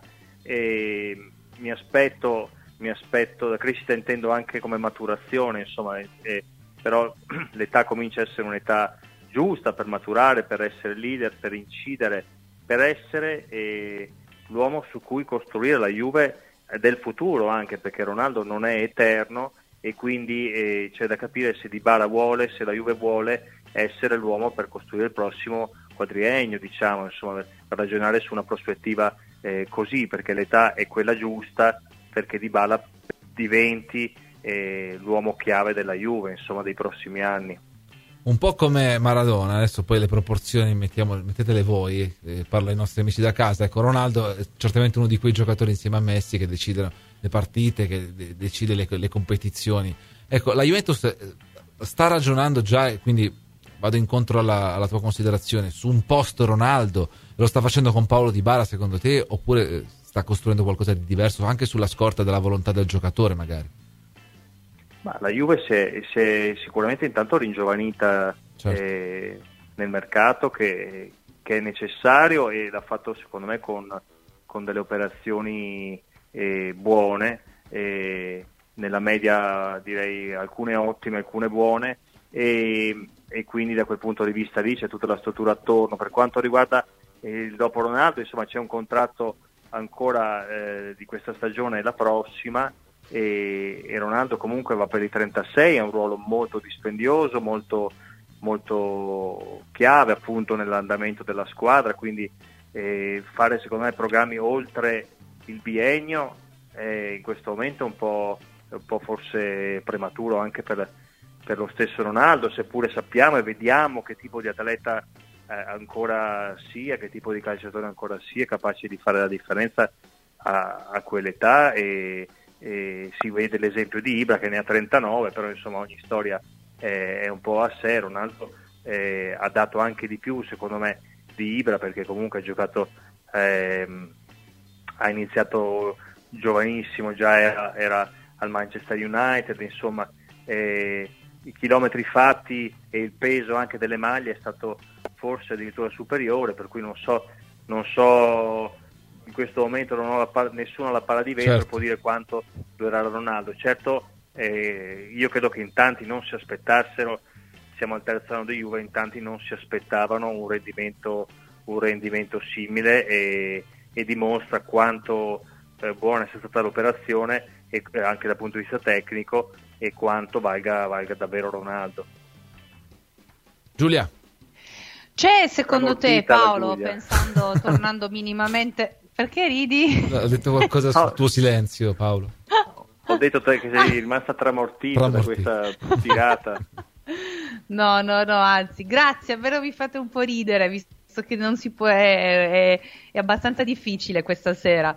e mi aspetto, mi aspetto la crescita, intendo anche come maturazione, insomma, eh, però l'età comincia a essere un'età giusta per maturare, per essere leader, per incidere, per essere eh, l'uomo su cui costruire la Juve del futuro, anche perché Ronaldo non è eterno e quindi eh, c'è da capire se Dybala vuole, se la Juve vuole essere l'uomo per costruire il prossimo quadriennio, diciamo, insomma, per ragionare su una prospettiva Eh, così, perché l'età è quella giusta perché Dybala diventi eh, l'uomo chiave della Juve, insomma, dei prossimi anni. Un po' come Maradona, adesso poi le proporzioni mettiamo, mettetele voi, eh, parlo ai nostri amici da casa. Ecco, Ronaldo è certamente uno di quei giocatori insieme a Messi che decidono le partite, che de- decide le, le competizioni. Ecco, la Juventus sta ragionando già, e quindi vado incontro alla, alla tua considerazione, su un post Ronaldo. Lo sta facendo con Paolo Dybala secondo te, oppure sta costruendo qualcosa di diverso anche sulla scorta della volontà del giocatore magari? Ma la Juve si è, si è sicuramente intanto ringiovanita, certo. eh, nel mercato che, che è necessario, e l'ha fatto secondo me con, con delle operazioni eh, buone, eh, nella media direi alcune ottime, alcune buone, e, e quindi da quel punto di vista lì c'è tutta la struttura attorno. Per quanto riguarda il dopo Ronaldo, insomma, c'è un contratto ancora eh, di questa stagione e la prossima, e, e Ronaldo comunque va per i trentasei, è un ruolo molto dispendioso, molto, molto chiave appunto nell'andamento della squadra, quindi eh, fare secondo me programmi oltre il biennio eh, in questo momento è un po', un po' forse prematuro anche per, per lo stesso Ronaldo, seppure sappiamo e vediamo che tipo di atleta eh, ancora sia, che tipo di calciatore ancora sia capace di fare la differenza a, a quell'età, e, e si vede l'esempio di Ibra che ne ha trentanove, però insomma ogni storia è, è un po' a sé. Ronaldo eh, ha dato anche di più secondo me di Ibra, perché comunque ha giocato, ehm, ha iniziato giovanissimo, già era, era al Manchester United, insomma eh, i chilometri fatti e il peso anche delle maglie è stato forse addirittura superiore, per cui non so, non so in questo momento non ho la palla, nessuno ha la palla di vetro, certo, può dire quanto durerà Ronaldo. Certo, eh, io credo che in tanti non si aspettassero, siamo al terzo anno di Juve, in tanti non si aspettavano un rendimento, un rendimento simile, e, e dimostra quanto eh, buona sia stata l'operazione, e anche dal punto di vista tecnico, e quanto valga, valga davvero Ronaldo. Giulia, c'è secondo te, Paolo, pensando, tornando minimamente, perché ridi? No, ho detto qualcosa sul tuo silenzio, Paolo. Ho detto te che sei rimasta tramortita da questa tirata. No, no, no, anzi, grazie, davvero mi fate un po' ridere, visto che non si può, è, è, è abbastanza difficile questa sera.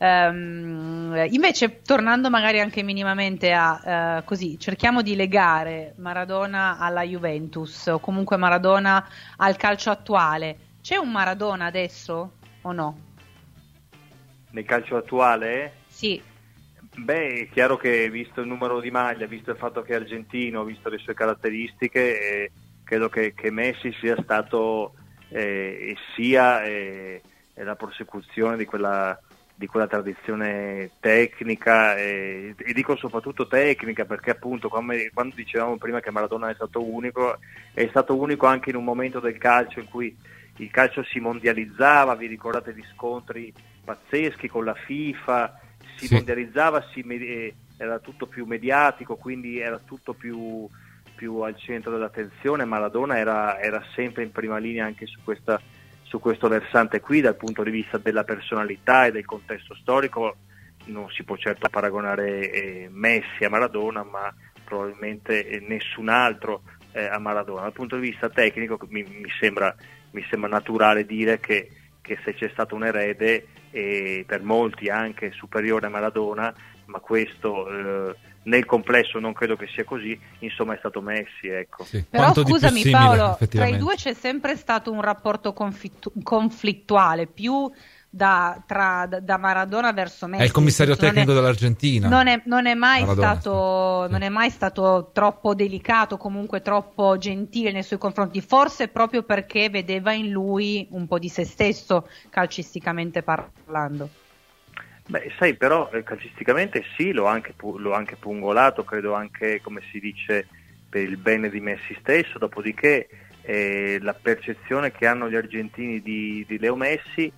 Um, invece, tornando magari anche minimamente a uh, così, cerchiamo di legare Maradona alla Juventus, o comunque Maradona al calcio attuale. C'è un Maradona adesso o no? Nel calcio attuale? Sì. Beh, è chiaro che visto il numero di maglia, visto il fatto che è argentino, visto le sue caratteristiche, eh, credo che, che Messi sia stato eh, e sia eh, la prosecuzione di quella, di quella tradizione tecnica, eh, e dico soprattutto tecnica, perché appunto come, quando dicevamo prima che Maradona è stato unico, è stato unico anche in un momento del calcio in cui il calcio si mondializzava, vi ricordate gli scontri pazzeschi con la FIFA, si sì. mondializzava, si med- era tutto più mediatico, quindi era tutto più, più al centro dell'attenzione. Maradona era, era sempre in prima linea anche su, questa, su questo versante qui, dal punto di vista della personalità e del contesto storico. Non si può certo paragonare eh, Messi a Maradona, ma probabilmente eh, nessun altro eh, a Maradona. Dal punto di vista tecnico mi, mi, sembra, mi sembra naturale dire che, che se c'è stato un erede, e per molti anche superiore a Maradona, ma questo eh, nel complesso non credo che sia così, insomma è stato Messi, ecco. Sì. Però scusami simile, Paolo, tra i due c'è sempre stato un rapporto conflittu- conflittuale, più da, tra, da Maradona verso Messi. È il commissario tecnico è, dell'Argentina. Non è, non è mai Maradona, stato sì. non è mai stato troppo delicato, comunque troppo gentile nei suoi confronti, forse proprio perché vedeva in lui un po' di se stesso, calcisticamente parlando. Beh, sai, però eh, calcisticamente sì, l'ho anche, pu- l'ho anche pungolato, credo anche, come si dice, per il bene di Messi stesso. Dopodiché eh, la percezione che hanno gli argentini di, di Leo Messi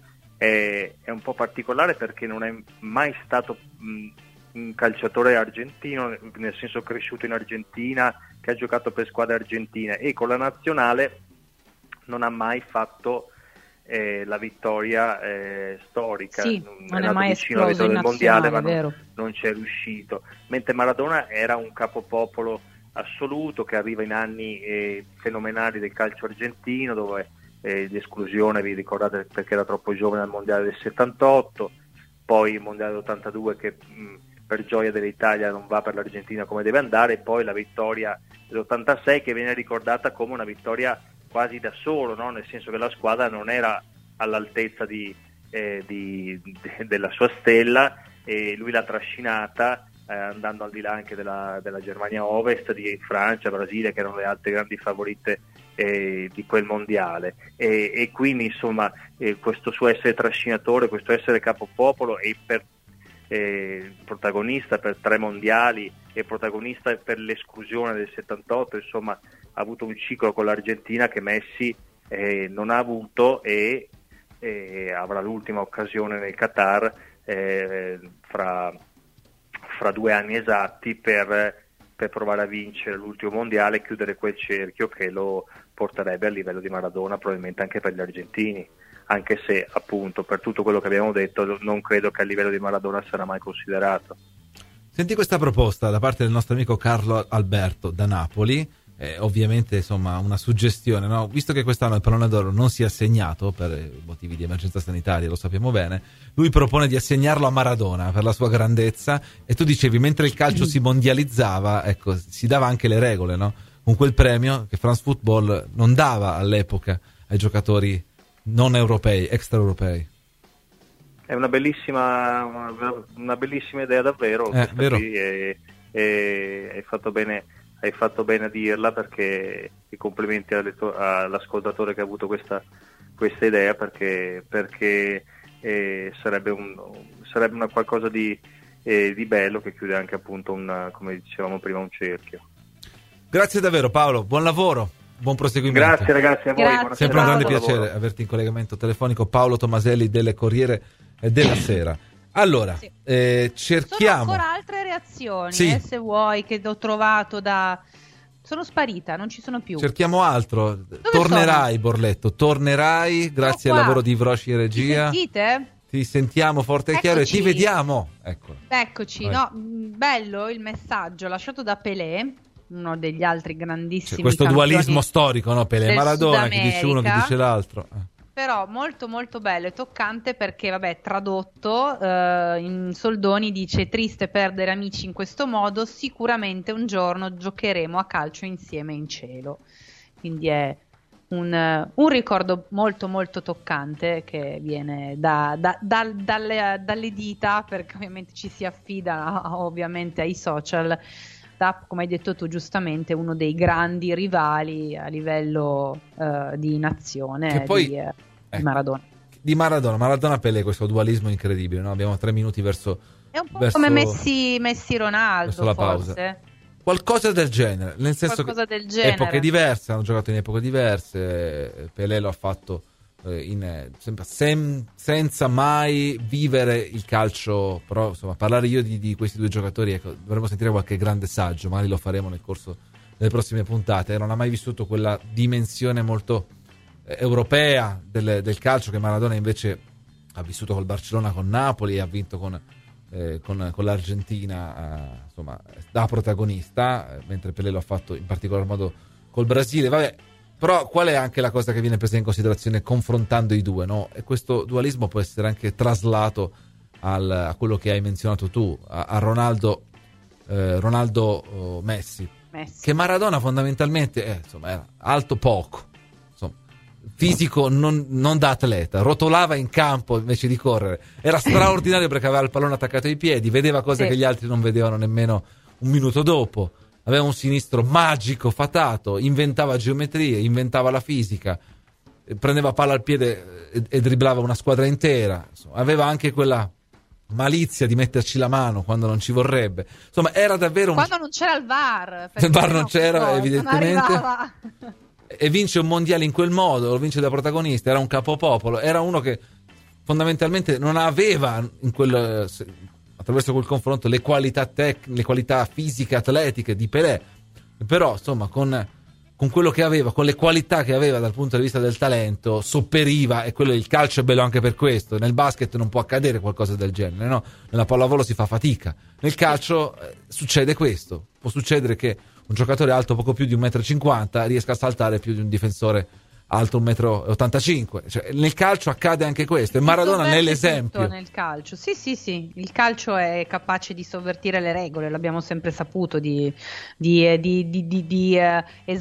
è, è un po' particolare, perché non è mai stato mh, un calciatore argentino, nel senso cresciuto in Argentina, che ha giocato per squadre argentine, e con la nazionale non ha mai fatto Eh, la vittoria eh, storica, sì, non è, è mai vicino esploso in del mondiale, ma non, non c'è riuscito, mentre Maradona era un capopopolo assoluto, che arriva in anni eh, fenomenali del calcio argentino, dove eh, l'esclusione, vi ricordate, perché era troppo giovane al mondiale del settantotto, poi il mondiale dell'ottantadue che mh, per gioia dell'Italia non va per l'Argentina come deve andare, e poi la vittoria dell'ottantasei, che viene ricordata come una vittoria quasi da solo, no? Nel senso che la squadra non era all'altezza di, eh, di, de, della sua stella, e lui l'ha trascinata eh, andando al di là anche della, della Germania Ovest, di Francia, Brasile, che erano le altre grandi favorite eh, di quel mondiale, e, e quindi insomma eh, questo suo essere trascinatore, questo essere capopopolo, e per eh, protagonista per tre mondiali, e protagonista per l'esclusione del settantotto, insomma ha avuto un ciclo con l'Argentina che Messi eh, non ha avuto, e eh, avrà l'ultima occasione nel Qatar eh, fra, fra due anni esatti per, per provare a vincere l'ultimo mondiale e chiudere quel cerchio che lo porterebbe a livello di Maradona, probabilmente anche per gli argentini, anche se appunto per tutto quello che abbiamo detto non credo che a livello di Maradona sarà mai considerato. Senti questa proposta da parte del nostro amico Carlo Alberto da Napoli. Eh, ovviamente insomma una suggestione, no? Visto che quest'anno il pallone d'oro non si è assegnato per motivi di emergenza sanitaria, lo sappiamo bene, lui propone di assegnarlo a Maradona per la sua grandezza, e tu dicevi mentre il calcio si mondializzava, ecco, si dava anche le regole, no? Con quel premio che France Football non dava all'epoca ai giocatori non europei, extraeuropei. È una bellissima una, una bellissima idea davvero, eh, vero. Qui, e, e, hai fatto bene hai fatto bene a dirla, perché i complimenti all'ascoltatore che ha avuto questa, questa idea, perché, perché eh, sarebbe, un, sarebbe una qualcosa di, eh, di bello, che chiude anche appunto un, come dicevamo prima, un cerchio. Grazie davvero Paolo, buon lavoro, buon proseguimento. Grazie ragazzi, a voi. Grazie, sempre un grande Paolo. piacere averti in collegamento telefonico, Paolo Tomaselli delle Corriere della Sera. Allora, Sì. eh, cerchiamo... Sono ancora altre reazioni, Sì. eh, se vuoi, che ho trovato da... Sono sparita, non ci sono più. Cerchiamo altro. Tornerai, Borletto, tornerai grazie al qua. lavoro di Vroci e Mi regia. sentite? Ti sentiamo forte e chiaro e ti Eccoci. vediamo. Ecco. Eccoci, Vai. no, mh, bello il messaggio lasciato da Pelé, uno degli altri grandissimi C'è questo campioni dualismo storico, no? Pelé e del Maradona, Sud chi dice uno, chi America. dice l'altro. Eh. Però molto molto bello e toccante, perché vabbè, tradotto eh, in soldoni dice: triste perdere amici in questo modo, sicuramente un giorno giocheremo a calcio insieme in cielo. Quindi è un, eh, un ricordo molto molto toccante, che viene da, da- dal- dalle, dalle dita, perché ovviamente ci si affida a- ovviamente ai social, da, come hai detto tu giustamente, uno dei grandi rivali a livello eh, di nazione Che poi- di, eh, di ecco. Maradona. Di Maradona, Maradona Pelé, questo dualismo incredibile, no? Abbiamo tre minuti verso, È un po' verso- come Messi, Messi verso Ronaldo, la forse. pausa. Qualcosa del genere, nel senso Qualcosa che del genere. epoche diverse, hanno giocato in epoche diverse, Pelé lo ha fatto eh, in, eh, sempre sem- senza mai vivere il calcio, però insomma parlare io di, di questi due giocatori, ecco, dovremmo sentire qualche grande saggio, magari lo faremo nel corso delle prossime puntate. Non ha mai vissuto quella dimensione molto eh, europea del, del calcio che Maradona invece ha vissuto col Barcellona, con Napoli, e ha vinto con Eh, con, con l'Argentina eh, insomma da protagonista, eh, mentre Pelé lo ha fatto in particolar modo col Brasile. Vabbè, però qual è anche la cosa che viene presa in considerazione confrontando i due, no? E questo dualismo può essere anche traslato al, a quello che hai menzionato tu, a, a Ronaldo eh, Ronaldo oh, Messi, Messi. che Maradona fondamentalmente eh, insomma, era alto poco, insomma, fisico non, non da atleta, rotolava in campo invece di correre, era straordinario perché aveva il pallone attaccato ai piedi, vedeva cose Sì. che gli altri non vedevano nemmeno un minuto dopo, aveva un sinistro magico, fatato, inventava geometrie, inventava la fisica, eh, prendeva palla al piede e, e dribblava una squadra intera, insomma, aveva anche quella malizia di metterci la mano quando non ci vorrebbe, insomma era davvero un... Quando non c'era il V A R. Il V A R non no, c'era, no, non evidentemente. arrivava. E vince un mondiale in quel modo, lo vince da protagonista, era un capopopolo, era uno che fondamentalmente non aveva in quel, attraverso quel confronto le qualità tec- le qualità fisiche, atletiche di Pelé, però insomma con, con quello che aveva, con le qualità che aveva dal punto di vista del talento, sopperiva, e quello, il calcio è bello anche per questo. Nel basket non può accadere qualcosa del genere, no? Nella pallavolo si fa fatica, nel calcio eh, succede questo, può succedere che un giocatore alto poco più di un metro e cinquanta riesca a saltare più di un difensore alto un metro e ottantacinque, cioè, nel calcio accade anche questo, e Maradona ne è l'esempio. Nel calcio, sì, sì, sì, il calcio è capace di sovvertire le regole, l'abbiamo sempre saputo, di, di, eh, di, di, di, di eh,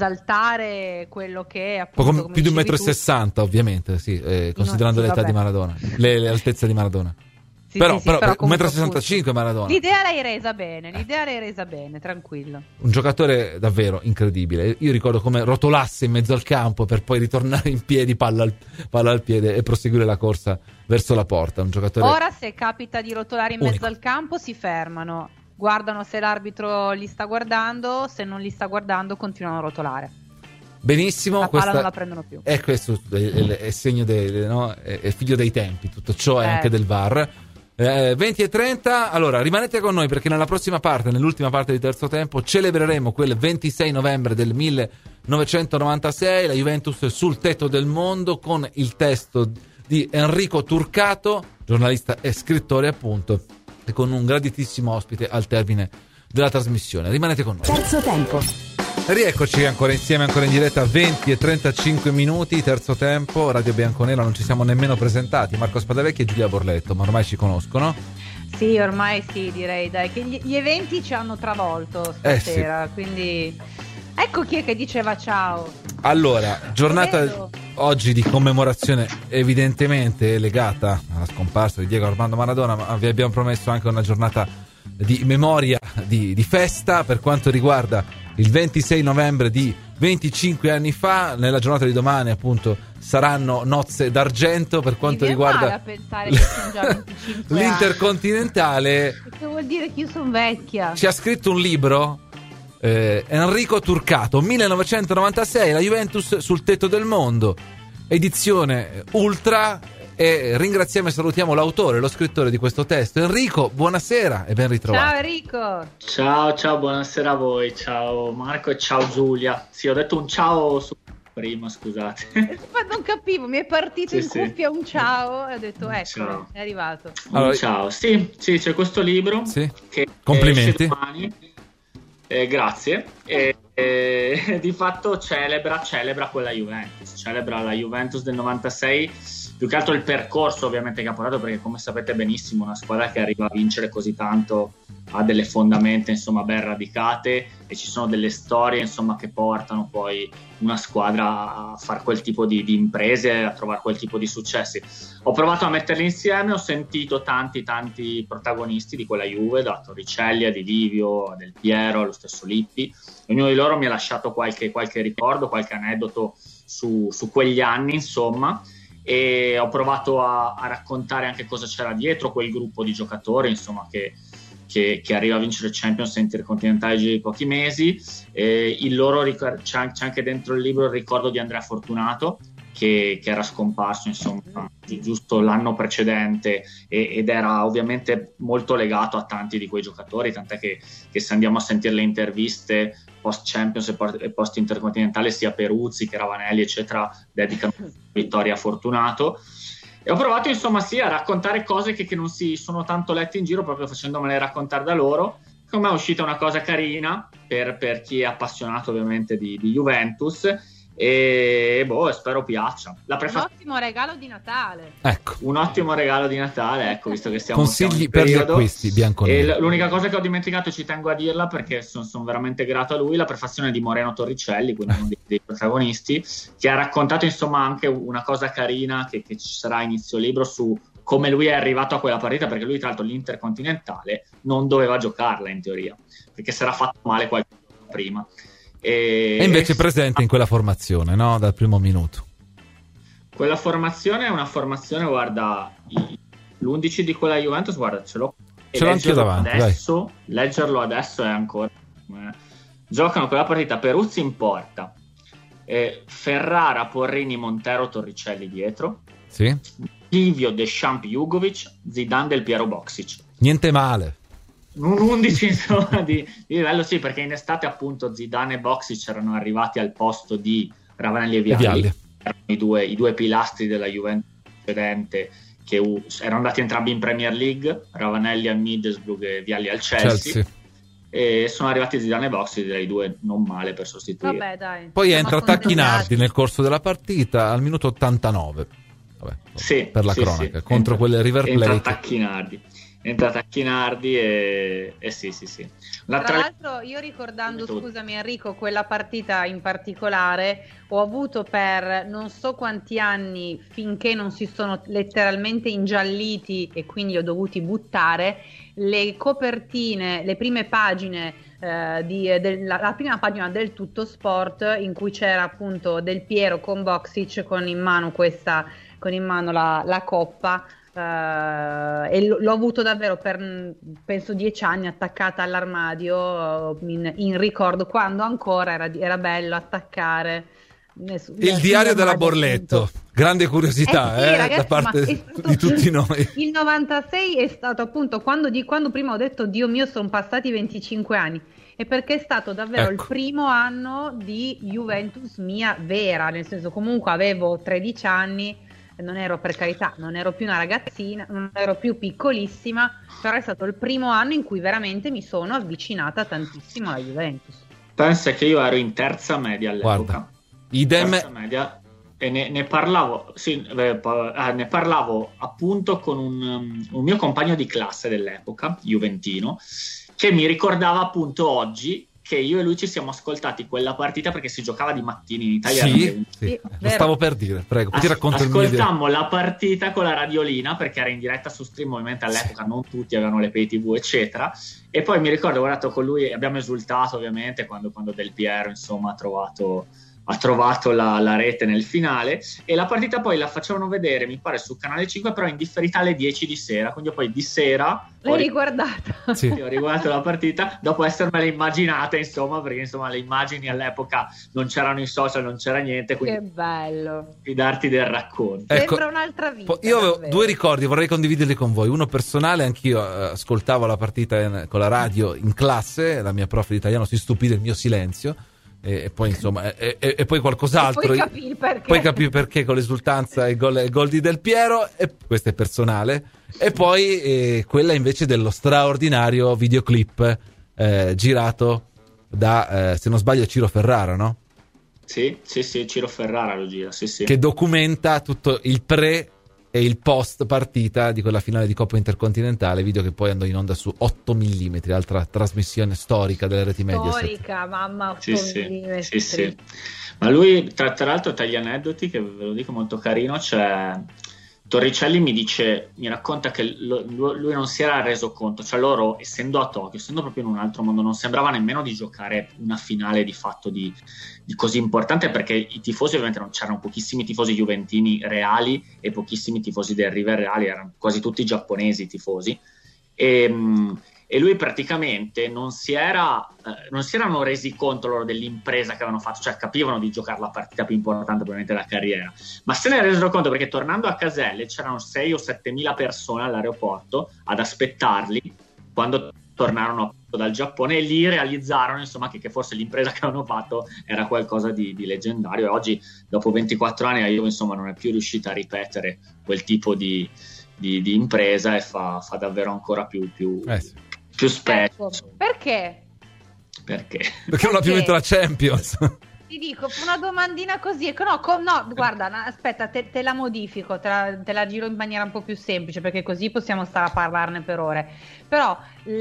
esaltare quello che è appunto, Poco come più di un dicevi metro e tu. sessanta ovviamente, sì, eh, considerando sì, l'età vabbè. di Maradona, le, le altezze di Maradona. Sì, però, sì, sì, però, però un metro e comunque sessantacinque Maradona, L'idea l'hai resa bene, l'idea l'hai resa bene, tranquillo. un giocatore davvero incredibile. Io ricordo come rotolasse in mezzo al campo per poi ritornare in piedi, palla al, palla al piede, e proseguire la corsa verso la porta. Un giocatore Ora se capita di rotolare in unico. mezzo al campo si fermano, guardano se l'arbitro li sta guardando, se non li sta guardando continuano a rotolare. benissimo. La palla Questa non la prendono più. è questo è, è- è segno dei, no? è, è figlio dei tempi, tutto ciò è Eh. anche del V A R. Eh, venti e trenta, allora rimanete con noi, perché nella prossima parte, nell'ultima parte di terzo tempo, celebreremo quel ventisei novembre del millenovecentonovantasei, la Juventus sul tetto del mondo, con il testo di Enrico Turcato, giornalista e scrittore appunto, e con un graditissimo ospite al termine della trasmissione. Rimanete con noi. Terzo tempo. Rieccoci ancora insieme, ancora in diretta, venti e trentacinque minuti, terzo tempo, Radio Bianconera. Non ci siamo nemmeno presentati, Marco Spadavecchi e Giulia Borletto, ma ormai ci conoscono. Sì, ormai sì, direi, dai, che gli, gli eventi ci hanno travolto stasera, Eh, sì. quindi ecco chi è che diceva ciao. Allora, giornata Vedo. oggi di commemorazione evidentemente legata alla scomparsa di Diego Armando Maradona, ma vi abbiamo promesso anche una giornata di memoria, di, di festa per quanto riguarda il ventisei novembre di venticinque anni fa. Nella giornata di domani appunto saranno nozze d'argento per quanto riguarda a pensare che sono già venticinque l'Intercontinentale. Che vuol dire che io sono vecchia. Ci ha scritto un libro eh, Enrico Turcato, millenovecentonovantasei, la Juventus sul tetto del mondo, edizione ultra. E ringraziamo e salutiamo l'autore, lo scrittore di questo testo. Enrico, buonasera e ben ritrovato. Ciao Enrico. Ciao, ciao, buonasera a voi. Ciao Marco e ciao Giulia. Sì, ho detto un ciao su prima, scusate. Ma non capivo, mi è partito sì, in sì. cuffia un ciao e ho detto ecco, ciao. È arrivato. Allora, un ciao. Sì, sì, c'è questo libro sì. che complimenti. Domani. Eh, grazie. E, e, di fatto celebra, celebra quella Juventus, celebra la Juventus del novantasei. Più che altro il percorso ovviamente che ha portato, perché come sapete benissimo una squadra che arriva a vincere così tanto ha delle fondamenta insomma ben radicate e ci sono delle storie insomma che portano poi una squadra a fare quel tipo di, di imprese, a trovare quel tipo di successi. Ho provato a metterli insieme, ho sentito tanti tanti protagonisti di quella Juve, da Torricelli a Di Livio, a Del Piero, allo stesso Lippi. Ognuno di loro mi ha lasciato qualche, qualche ricordo, qualche aneddoto su, su quegli anni insomma. E ho provato a, a raccontare anche cosa c'era dietro quel gruppo di giocatori insomma che, che, che arriva a vincere il Champions Intercontinentale di pochi mesi. E il loro ricor- c'è, c'è anche dentro il libro il ricordo di Andrea Fortunato che, che era scomparso insomma giusto l'anno precedente e, ed era ovviamente molto legato a tanti di quei giocatori, tant'è che, che se andiamo a sentire le interviste post Champions e post Intercontinentale sia Peruzzi che Ravanelli eccetera dedicano vittoria a Fortunato. E ho provato insomma sì a raccontare cose che, che non si sono tanto lette in giro, proprio facendomele raccontare da loro. Come è uscita una cosa carina per, per chi è appassionato ovviamente di, di Juventus e boh, spero piaccia. La prefa- un ottimo regalo di Natale. Ecco. Un ottimo regalo di Natale, ecco, visto che stiamo consigli siamo per gli periodo. acquisti bianconeri. E l'unica cosa che ho dimenticato, ci tengo a dirla perché sono son veramente grato a lui, la prefazione di Moreno Torricelli, quindi uno dei, dei protagonisti, che ha raccontato insomma anche una cosa carina che, che ci sarà a inizio libro su come lui è arrivato a quella partita, perché lui tra l'altro l'Intercontinentale non doveva giocarla in teoria, perché si era fatto male qualche giorno prima. E, e invece presente in quella formazione, no? Dal primo minuto. Quella formazione è una formazione, guarda, l'undici di quella Juventus, guarda, ce l'ho. Ce l'ho anch'io davanti, adesso, leggerlo adesso è ancora... Eh, giocano quella partita Peruzzi in porta, eh, Ferrara, Porrini, Montero, Torricelli dietro. Sì. Livio, Deschamps, Jugovic, Zidane, Del Piero, Boksic. Niente male. Un undici insomma di, di livello, sì, perché in estate appunto Zidane e Boksic erano arrivati al posto di Ravanelli e Vialli, e Vialli. Erano i due, i due pilastri della Juventus precedente che uh, erano andati entrambi in Premier League, Ravanelli al Middlesbrough e Vialli al Chelsea, Chelsea. E sono arrivati Zidane e Boksic, direi due non male per sostituire. Vabbè, dai. Poi Siamo entra Tacchinardi nel corso della partita al minuto ottantanove. Vabbè, sì, per la sì, cronaca sì. contro entra, quelle River Plate. Entra Tacchinardi. Entra Tacchinardi e, e sì sì sì tra l'altro io ricordando, scusami Enrico, quella partita in particolare ho avuto per non so quanti anni, finché non si sono letteralmente ingialliti e quindi ho dovuti buttare le copertine, le prime pagine eh, di, del, la, la prima pagina del Tutto Sport in cui c'era appunto Del Piero con Boksic con in mano questa con in mano la, la coppa. Uh, e l- l'ho avuto davvero per penso dieci anni attaccata all'armadio uh, in, in ricordo quando ancora era, era bello attaccare ness- il diario della Borletto, appunto. Grande curiosità eh sì, eh, ragazzi, da parte stato, di tutti noi. Il novantasei è stato appunto quando, di, quando prima ho detto Dio mio sono passati venticinque anni, e perché è stato davvero ecco. il primo anno di Juventus mia vera, nel senso comunque avevo tredici anni, non ero, per carità, non ero più una ragazzina, non ero più piccolissima, però è stato il primo anno in cui veramente mi sono avvicinata tantissimo alla Juventus. Pensa che io ero in terza media all'epoca. Guarda, idem. Terza media, e ne, ne parlavo sì, eh, ne parlavo appunto con un, un mio compagno di classe dell'epoca, juventino, che mi ricordava appunto oggi che io e lui ci siamo ascoltati quella partita perché si giocava di mattini in Italia. Sì, sì. Lo stavo per dire, prego, ti As- racconto il ascoltammo la partita con la radiolina perché era in diretta su stream, ovviamente all'epoca sì. non tutti avevano le pay tv eccetera, e poi mi ricordo, ho guardato con lui, abbiamo esultato ovviamente quando, quando Del Piero insomma ha trovato ha trovato la, la rete nel finale, e la partita poi la facevano vedere mi pare su Canale cinque, però in differita alle dieci di sera, quindi io poi di sera l'hai riguardata. Sì. Ho riguardato la partita dopo essermela immaginata, insomma, perché insomma le immagini all'epoca non c'erano i social, non c'era niente, quindi che bello fidarti del racconto. Ecco, sembra un'altra vita. Io avevo davvero. due ricordi, vorrei condividerli con voi. Uno personale, anch'io eh, ascoltavo la partita in, con la radio in classe, la mia prof di italiano si stupì del mio silenzio. E, e poi insomma e, e, e poi qualcos'altro, poi capì perché poi capì perché con l'esultanza e gol, gol di Del Piero, e questo è personale. E poi eh, quella invece dello straordinario videoclip eh, girato da eh, se non sbaglio Ciro Ferrara, no? Sì, sì, sì, Ciro Ferrara lo gira, sì, sì. Che documenta tutto il pre e il post partita di quella finale di Coppa Intercontinentale, video che poi andò in onda su otto millimetri, altra trasmissione storica delle reti Mediaset. Storica, mamma, otto sì, millimetri. Sì, sì. Ma lui, tra, tra l'altro, tra gli aneddoti, che ve lo dico molto carino, c'è Torricelli mi dice, mi racconta che lo, lui non si era reso conto, cioè loro, essendo a Tokyo, essendo proprio in un altro mondo, non sembrava nemmeno di giocare una finale di fatto di, di così importante, perché i tifosi, ovviamente non c'erano pochissimi tifosi juventini reali e pochissimi tifosi del River reali, erano quasi tutti giapponesi i tifosi, e, e lui praticamente non si era eh, non si erano resi conto loro dell'impresa che avevano fatto, cioè capivano di giocare la partita più importante probabilmente della carriera, ma se ne resero conto perché tornando a Caselle c'erano sei o sette mila persone all'aeroporto ad aspettarli quando tornarono dal Giappone, e lì realizzarono insomma che, che forse l'impresa che avevano fatto era qualcosa di, di leggendario, e oggi dopo ventiquattro anni la Juve insomma non è più riuscita a ripetere quel tipo di, di, di impresa, e fa, fa davvero ancora più più, eh sì. più spesso. Ecco, perché? Perché? Perché non ha più vinto la Champions. Ti dico una domandina così, no, co- no guarda, no, aspetta, te, te la modifico, te la, te la giro in maniera un po' più semplice, perché così possiamo stare a parlarne per ore. Però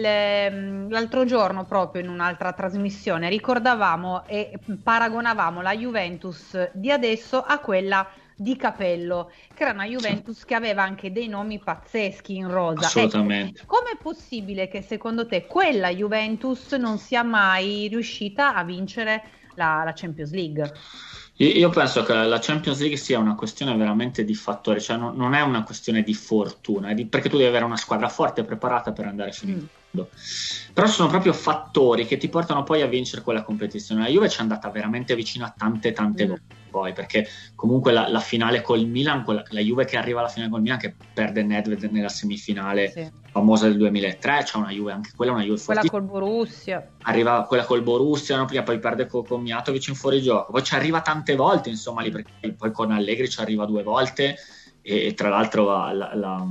l- l'altro giorno, proprio in un'altra trasmissione, ricordavamo e paragonavamo la Juventus di adesso a quella di Capello, che era una Juventus che aveva anche dei nomi pazzeschi in rosa. Assolutamente. Ecco, com'è possibile che secondo te quella Juventus non sia mai riuscita a vincere la, la Champions League? Io penso che la Champions League sia una questione veramente di fattori, cioè non, non è una questione di fortuna, è di, perché tu devi avere una squadra forte e preparata per andare fino in fondo. Mm. Però sono proprio fattori che ti portano poi a vincere quella competizione. La Juve ci è andata veramente vicino a tante tante mm. volte poi, perché comunque la, la finale col Milan, quella, la Juve che arriva alla finale col Milan, che perde Nedved nella semifinale sì. famosa del duemilatré, c'è una Juve, anche quella è una Juve quella fortissima. Col Borussia, arriva quella col Borussia, no? Prima poi perde con, con Mijatovic in fuorigioco, poi ci arriva tante volte insomma lì, perché poi con Allegri ci arriva due volte, e, e tra l'altro la, la, la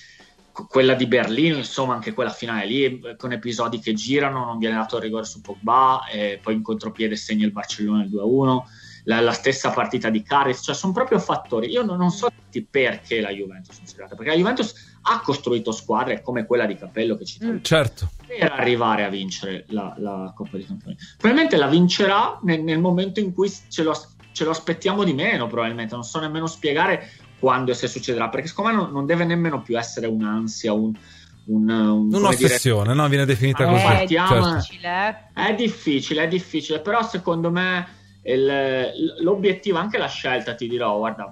quella di Berlino, insomma anche quella finale lì con episodi che girano, non viene dato il rigore su Pogba, e poi in contropiede segna il Barcellona il due a uno, la, la stessa partita di Cardiff, cioè sono proprio fattori. Io non, non so perché la Juventus non si è arrivata, perché la Juventus ha costruito squadre come quella di Capello che ci mm, certo, per arrivare a vincere la, la Coppa dei Campioni. Probabilmente la vincerà nel, nel momento in cui ce lo, ce lo aspettiamo di meno, probabilmente non so nemmeno spiegare quando e se succederà, perché secondo me non, non deve nemmeno più essere un'ansia, un, un, un un'ossessione, dire... no? Viene definita ah, così. È certo. difficile, è difficile, è difficile, però secondo me il, l'obiettivo, anche la scelta, ti dirò, guarda,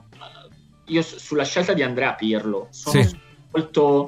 io sulla scelta di Andrea Pirlo sono sì. molto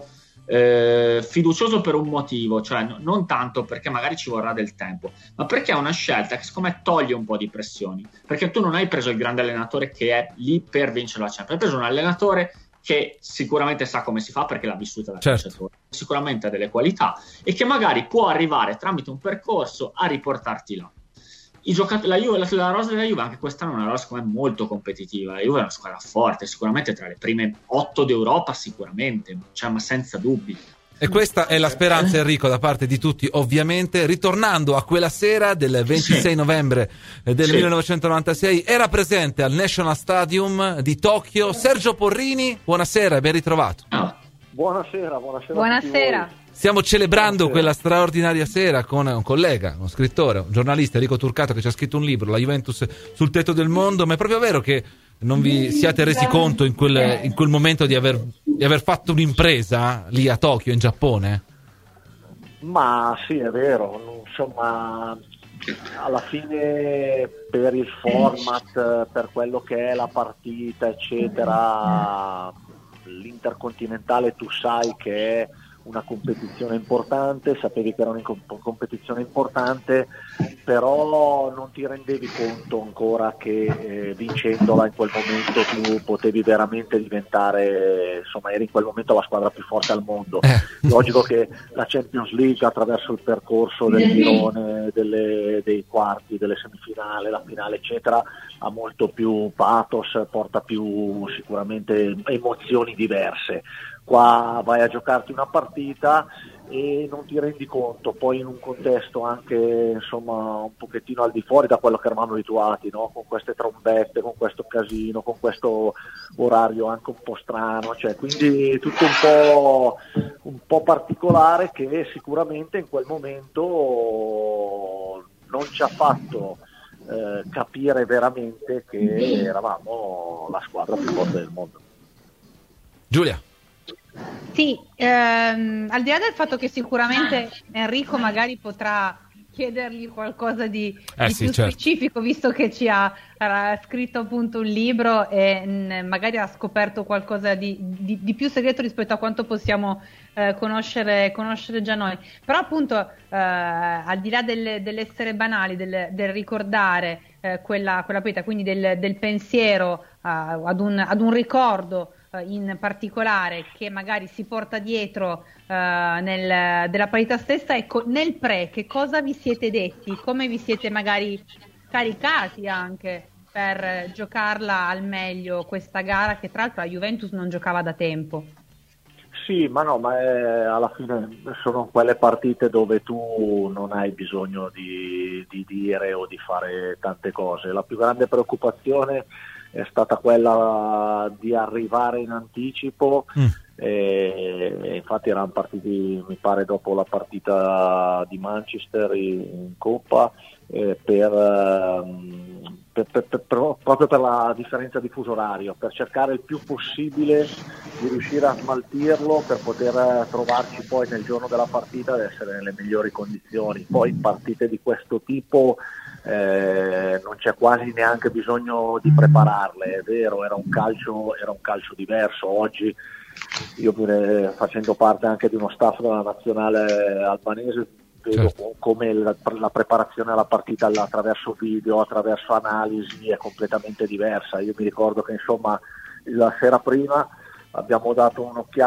eh, fiducioso per un motivo, cioè no, non tanto perché magari ci vorrà del tempo, ma perché è una scelta che secondo me toglie un po' di pressioni, perché tu non hai preso il grande allenatore che è lì per vincere la Champions, hai preso un allenatore che sicuramente sa come si fa perché l'ha vissuta da certo. calciatore, sicuramente ha delle qualità e che magari può arrivare tramite un percorso a riportarti là. I giocatori, la, Juve, la, la rosa della Juve anche quest'anno è una rosa secondo me molto competitiva, la Juve è una squadra forte, sicuramente tra le prime otto d'Europa sicuramente, cioè, ma senza dubbi. E questa è la speranza, Enrico, da parte di tutti, ovviamente. Ritornando a quella sera del ventisei sì. novembre del sì. millenovecentonovantasei, era presente al National Stadium di Tokyo Sergio Porrini. Buonasera e ben ritrovato. No. Buonasera, buonasera. Buonasera. Stiamo celebrando buonasera. quella straordinaria sera con un collega, uno scrittore, un giornalista, Enrico Turcato, che ci ha scritto un libro, La Juventus sul tetto del mondo. Ma è proprio vero che non vi siate resi conto in quel, in quel momento di aver, di aver fatto un'impresa lì a Tokyo, in Giappone? Ma sì, è vero, insomma, alla fine per il format, per quello che è la partita, eccetera, l'Intercontinentale tu sai che è una competizione importante, sapevi che era una competizione importante, però non ti rendevi conto ancora che eh, vincendola in quel momento tu potevi veramente diventare, insomma, eri in quel momento la squadra più forte al mondo. Eh. Logico che la Champions League, attraverso il percorso del girone, delle, dei quarti, delle semifinali, la finale, eccetera, ha molto più pathos, porta più sicuramente emozioni diverse. Qua vai a giocarti una partita e non ti rendi conto, poi in un contesto anche insomma un pochettino al di fuori da quello che eravamo abituati, no? Con queste trombette, con questo casino, con questo orario anche un po' strano, cioè quindi tutto un po', un po' particolare, che sicuramente in quel momento non ci ha fatto eh, capire veramente che eravamo la squadra più forte del mondo. Giulia. Sì, ehm, al di là del fatto che sicuramente Enrico magari potrà chiedergli qualcosa di, eh di sì, più certo. specifico, visto che ci ha, ha scritto appunto un libro e mh, magari ha scoperto qualcosa di, di, di più segreto rispetto a quanto possiamo eh, conoscere, conoscere già noi. Però appunto eh, al di là del, dell'essere banali, del, del ricordare eh, quella, quella partita, quindi del, del pensiero eh, ad, un, ad un ricordo in particolare che magari si porta dietro uh, nel, della partita stessa, ecco, nel pre che cosa vi siete detti, come vi siete magari caricati anche per giocarla al meglio questa gara, che tra l'altro la Juventus non giocava da tempo? Sì, ma no, ma è, alla fine sono quelle partite dove tu non hai bisogno di, di dire o di fare tante cose. La più grande preoccupazione è stata quella di arrivare in anticipo mm. e, e infatti erano partiti, mi pare, dopo la partita di Manchester in, in Coppa eh, per, um, per, per, per, per, proprio per la differenza di fuso orario, per cercare il più possibile di riuscire a smaltirlo per poter trovarci poi nel giorno della partita ad essere nelle migliori condizioni. Poi partite di questo tipo Eh, non c'è quasi neanche bisogno di prepararle, è vero, era un calcio, era un calcio diverso. Oggi io pure, facendo parte anche di uno staff della nazionale albanese, vedo certo. come la, la preparazione alla partita attraverso video, attraverso analisi è completamente diversa. Io mi ricordo che insomma la sera prima abbiamo dato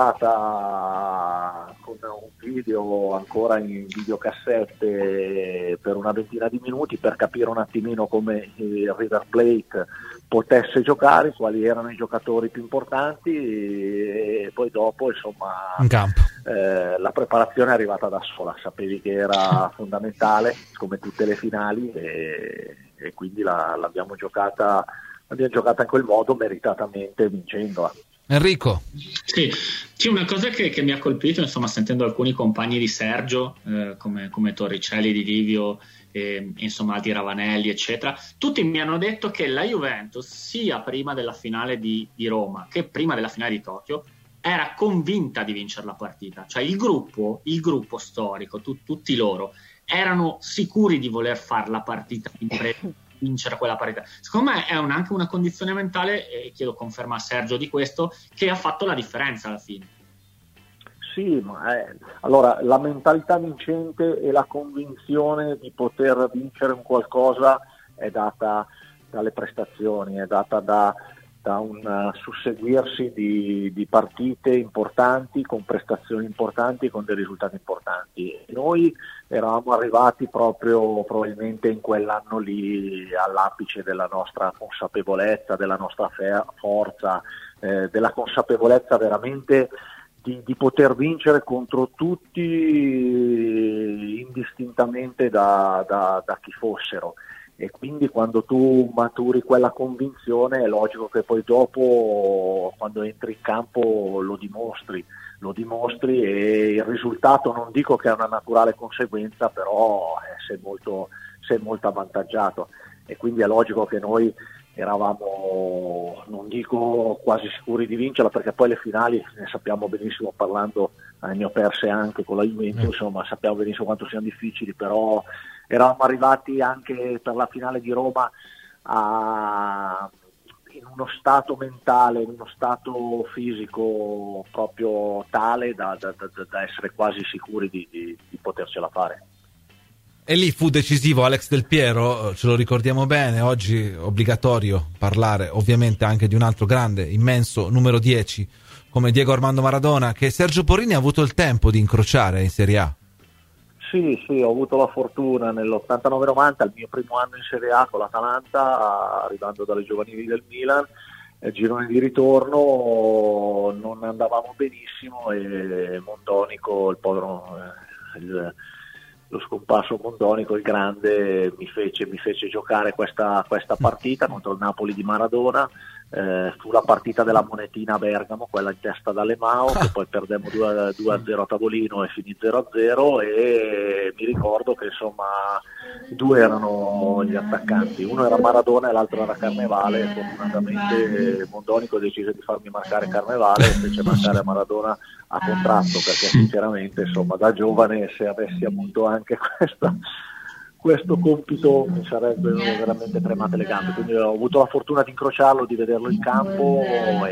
un'occhiata con un video ancora in videocassette per una ventina di minuti per capire un attimino come il River Plate potesse giocare, quali erano i giocatori più importanti, e poi dopo insomma in campo. Eh, la preparazione è arrivata da sola, sapevi che era fondamentale come tutte le finali e, e quindi la, l'abbiamo giocata l'abbiamo giocata in quel modo, meritatamente vincendola. Enrico. Sì, c'è una cosa che, che mi ha colpito, insomma, sentendo alcuni compagni di Sergio, eh, come, come Torricelli, Di Livio, eh, insomma, di Ravanelli, eccetera, tutti mi hanno detto che la Juventus, sia prima della finale di, di Roma che prima della finale di Tokyo, era convinta di vincere la partita. Cioè il gruppo, il gruppo storico, tu, tutti loro, erano sicuri di voler fare la partita in pre- vincere quella partita. Secondo me è un, anche una condizione mentale, e chiedo conferma a Sergio di questo, che ha fatto la differenza alla fine. Sì, ma è, allora la mentalità vincente e la convinzione di poter vincere un qualcosa è data dalle prestazioni, è data da, da un susseguirsi di, di partite importanti, con prestazioni importanti, con dei risultati importanti. Noi eravamo arrivati proprio probabilmente in quell'anno lì all'apice della nostra consapevolezza, della nostra fe- forza, eh, della consapevolezza veramente di, di poter vincere contro tutti indistintamente da, da, da chi fossero. e quindi quando tu maturi quella convinzione è logico che poi dopo quando entri in campo lo dimostri, lo dimostri e il risultato non dico che è una naturale conseguenza, però eh, sei molto, sei molto avvantaggiato e quindi è logico che noi eravamo, non dico quasi sicuri di vincerla, perché poi le finali ne sappiamo benissimo, parlando, eh, ne ho perse anche con la Juventus, insomma sappiamo benissimo quanto siano difficili, però eravamo arrivati anche per la finale di Roma a, in uno stato mentale, in uno stato fisico proprio tale da, da, da, da essere quasi sicuri di, di, di potercela fare. E lì fu decisivo Alex Del Piero, ce lo ricordiamo bene, oggi obbligatorio parlare ovviamente anche di un altro grande, immenso numero dieci come Diego Armando Maradona, che Sergio Porrini ha avuto il tempo di incrociare in Serie A. Sì, sì, ho avuto la fortuna nell'ottantanove novanta, il mio primo anno in Serie A con l'Atalanta, arrivando dalle giovanili del Milan, il girone di ritorno non andavamo benissimo e Mondonico, il povero... Il, lo scomparso Mondonico, il grande, mi fece, mi fece giocare questa, questa partita contro il Napoli di Maradona. Eh, fu la partita della monetina a Bergamo, quella in testa da Lemao, che poi perdemmo due a zero a tavolino e finì zero a zero, e mi ricordo che insomma due erano gli attaccanti, uno era Maradona e l'altro era Carnevale. Fortunatamente Mondonico decise di farmi marcare Carnevale e fece marcare Maradona a contratto, perché sinceramente insomma da giovane, se avessi avuto anche questa questo compito, mi sarebbero veramente tremate le gambe, quindi ho avuto la fortuna di incrociarlo, di vederlo in campo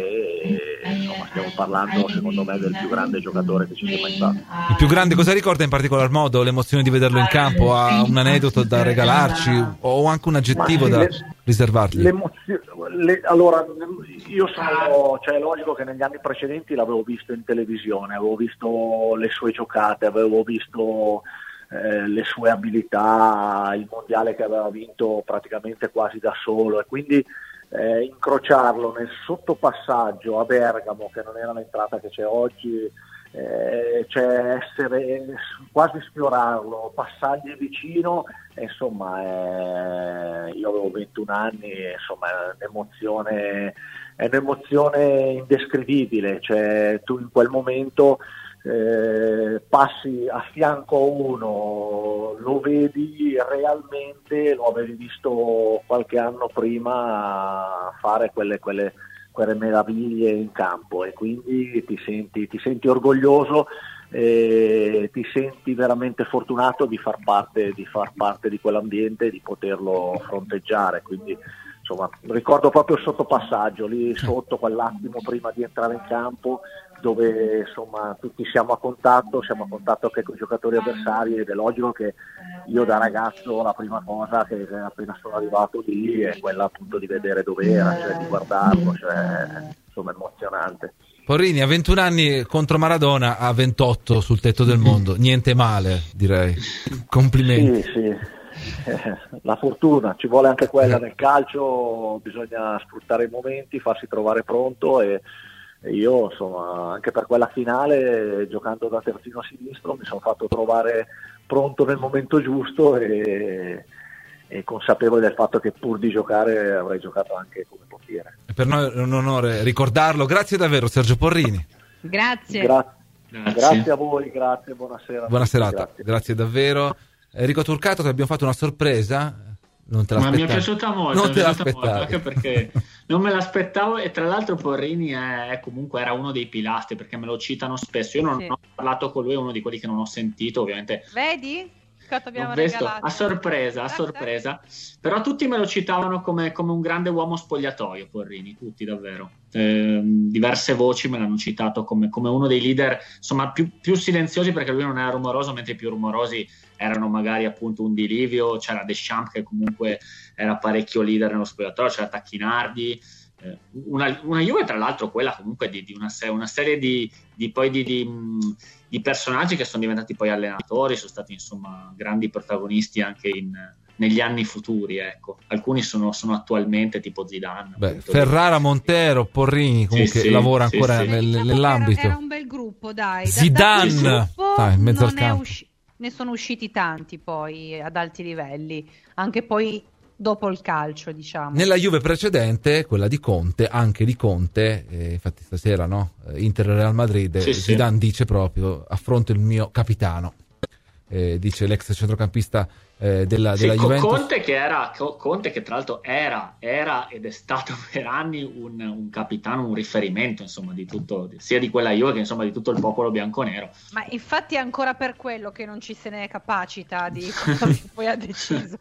e insomma stiamo parlando secondo me del più grande giocatore che ci sia mai stato. Il più grande, cosa ricorda in particolar modo? L'emozione di vederlo in campo? Ha un aneddoto da regalarci o anche un aggettivo sì, da le, riservargli? Le, allora io sono, cioè è logico che negli anni precedenti l'avevo visto in televisione, avevo visto le sue giocate, avevo visto Eh, le sue abilità, il mondiale che aveva vinto praticamente quasi da solo, e quindi eh, incrociarlo nel sottopassaggio a Bergamo, che non era l'entrata che c'è oggi, eh, cioè essere quasi sfiorarlo, passargli vicino, e insomma eh, io avevo ventuno anni, e, insomma è un'emozione, è un'emozione indescrivibile, cioè tu in quel momento Eh, passi a fianco a uno, lo vedi realmente, lo avevi visto qualche anno prima fare quelle, quelle, quelle meraviglie in campo, e quindi ti senti, ti senti orgoglioso e ti senti veramente fortunato di far parte, di far parte di quell'ambiente e di poterlo fronteggiare. Quindi insomma ricordo proprio il sottopassaggio lì sotto, quell'attimo prima di entrare in campo, dove insomma tutti siamo a contatto, siamo a contatto anche con i giocatori avversari, ed è logico che io da ragazzo la prima cosa che appena sono arrivato lì è quella appunto di vedere dove era, cioè di guardarlo, cioè insomma emozionante. Porrini a ventuno anni contro Maradona a ventotto sul tetto del mondo, niente male direi, complimenti. Sì, sì. La fortuna ci vuole anche quella nel calcio, bisogna sfruttare i momenti, farsi trovare pronto, e E io insomma anche per quella finale, giocando da terzino sinistro, mi sono fatto trovare pronto nel momento giusto e, e consapevole del fatto che pur di giocare avrei giocato anche come portiere. Per noi è un onore ricordarlo. Grazie davvero Sergio Porrini. Grazie. Gra- grazie. Grazie a voi, grazie, buonasera. Buona serata, grazie. Grazie davvero. Enrico Turcato, che abbiamo fatto una sorpresa. Non te Ma mi è piaciuta molto, non mi te è piaciuta molto, l'aspettavi. anche perché non me l'aspettavo, e tra l'altro Porrini è, è comunque era uno dei pilastri, perché me lo citano spesso. Io non Sì. ho parlato con lui, è uno di quelli che non ho sentito, ovviamente. Vedi? Quanto abbiamo L'ho visto, regalato. a sorpresa, a sorpresa. Però tutti me lo citavano come, come un grande uomo spogliatoio, Porrini, tutti davvero. Eh, diverse voci me l'hanno citato come, come uno dei leader, insomma, più, più silenziosi, perché lui non era rumoroso, mentre i più rumorosi erano magari appunto un Di Livio, c'era Deschamps che comunque era parecchio leader nello spogliatoio, c'era Tacchinardi. Eh, una, una Juve tra l'altro quella comunque di, di una, se- una serie di, di poi di, di, mh, di personaggi che sono diventati poi allenatori, sono stati insomma grandi protagonisti anche in, negli anni futuri, ecco. Alcuni sono, sono attualmente tipo Zidane. Beh, appunto, Ferrara, Montero, Porrini comunque Sì, sì, lavora sì, ancora sì. nel- Diciamo che nell'ambito. Era, era un bel gruppo, dai. Da- Zidane, da quel gruppo dai, in mezzo al non è campo. usci- ne sono usciti tanti poi ad alti livelli, anche poi dopo il calcio, diciamo. Nella Juve precedente, quella di Conte, anche di Conte, eh, infatti stasera, no? Inter Real Madrid, Sì, Zidane sì. dice proprio: affronto il mio capitano, eh, dice l'ex centrocampista eh, della, Sì, della Co- Juventus. Conte che era Co- Conte che tra l'altro era, era ed è stato per anni un, un capitano, un riferimento insomma di tutto, sia di quella Juve che insomma di tutto il popolo bianconero. Ma infatti è ancora per quello che non ci se ne capacita di quello che poi ha deciso.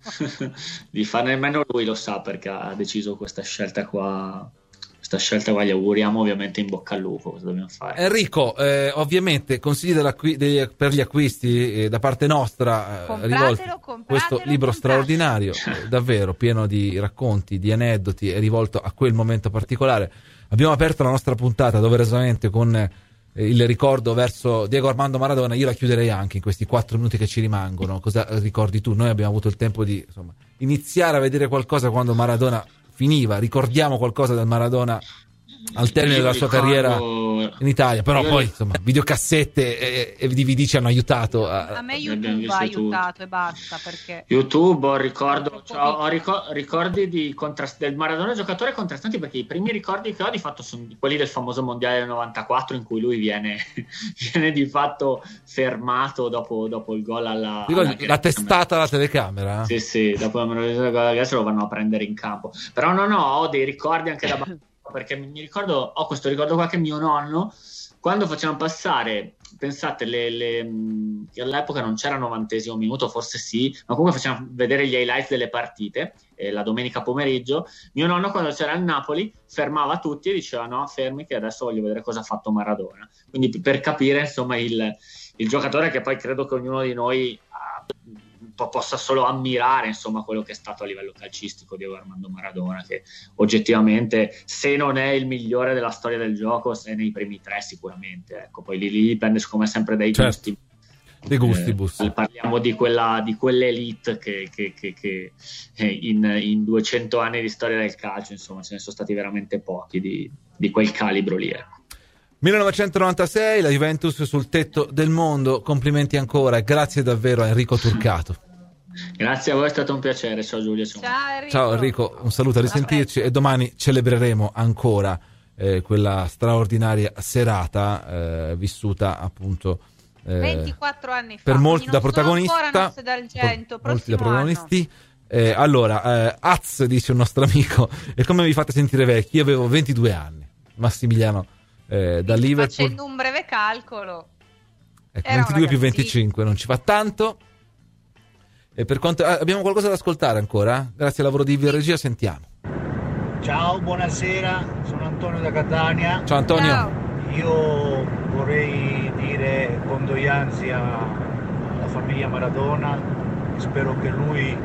Di fare nemmeno lui lo sa perché ha deciso questa scelta qua. Questa scelta qua gli auguriamo ovviamente in bocca al lupo. Cosa dobbiamo fare? Enrico, eh, ovviamente consigli dell'acqui- degli- per gli acquisti eh, da parte nostra, eh, Compratelo, rivolti compratelo, questo libro compratelo. straordinario, eh, davvero pieno di racconti, di aneddoti, è rivolto a quel momento particolare. Abbiamo aperto la nostra puntata doverosamente con eh, il ricordo verso Diego Armando Maradona. Io la chiuderei anche in questi quattro minuti che ci rimangono. Cosa ricordi tu? Noi abbiamo avuto il tempo di insomma, iniziare a vedere qualcosa quando Maradona finiva, ricordiamo qualcosa del Maradona al termine Io della sua ricordo- carriera in Italia, però Io poi ri- insomma videocassette e, e D V D ci hanno aiutato a, A me Ne abbiamo YouTube ha viste tutte. aiutato e basta, perché YouTube ho, ricordo, cioè, ho- ho ricor- ricordi di contrast- del Maradona giocatore contrastanti perché i primi ricordi che ho di fatto sono quelli del famoso mondiale del novantaquattro in cui lui viene, viene di fatto fermato dopo, dopo il gol alla, Dico, alla la Grecia. testata alla telecamera. Sì, sì, dopo la meraviglia della Grecia lo vanno a prendere in campo. Però no, no, ho dei ricordi anche da bambino, perché mi ricordo, ho questo ricordo qua che mio nonno, quando facevano passare, pensate, le, le, mh, che all'epoca non c'era novantesimo minuto, forse sì, ma comunque facevano vedere gli highlights delle partite, eh, la domenica pomeriggio, mio nonno quando c'era il Napoli fermava tutti e diceva no, fermi che adesso voglio vedere cosa ha fatto Maradona. Quindi per capire insomma il, il giocatore che poi credo che ognuno di noi ha, po- possa solo ammirare insomma quello che è stato a livello calcistico Diego Armando Maradona, che oggettivamente se non è il migliore della storia del gioco è nei primi tre sicuramente, ecco. Poi lì, lì dipende secondo me sempre dai Certo. gusti. De gustibus. Eh, parliamo di quella di quell'elite che, che, che, che eh, in, in duecento anni di storia del calcio insomma ce ne sono stati veramente pochi di, di quel calibro lì, ecco. millenovecentonovantasei, la Juventus sul tetto del mondo. Complimenti ancora e grazie davvero a Enrico Turcato. Grazie a voi, è stato un piacere. Ciao Giulia. Ciao, Ciao Enrico. Ciao Enrico, un saluto, a risentirci e domani celebreremo ancora eh, quella straordinaria serata eh, vissuta appunto eh, ventiquattro anni fa. per molti quindi da non sono protagonista, ancora Notte d'Argento, per molti da prossimo protagonisti. Eh, allora, eh, Az dice un nostro amico, e come vi fate sentire vecchi? Io avevo ventidue anni, Massimiliano eh, da anno. Liverpool. Facendo un breve calcolo. Ecco, Era un ventidue più ragazzino. venticinque non ci fa tanto. E per quanto ah, abbiamo qualcosa da ascoltare ancora? Grazie al lavoro di regia, sentiamo. Ciao, buonasera, sono Antonio da Catania. Ciao Antonio. Ciao. Io vorrei dire condoglianze a- alla famiglia Maradona, spero che lui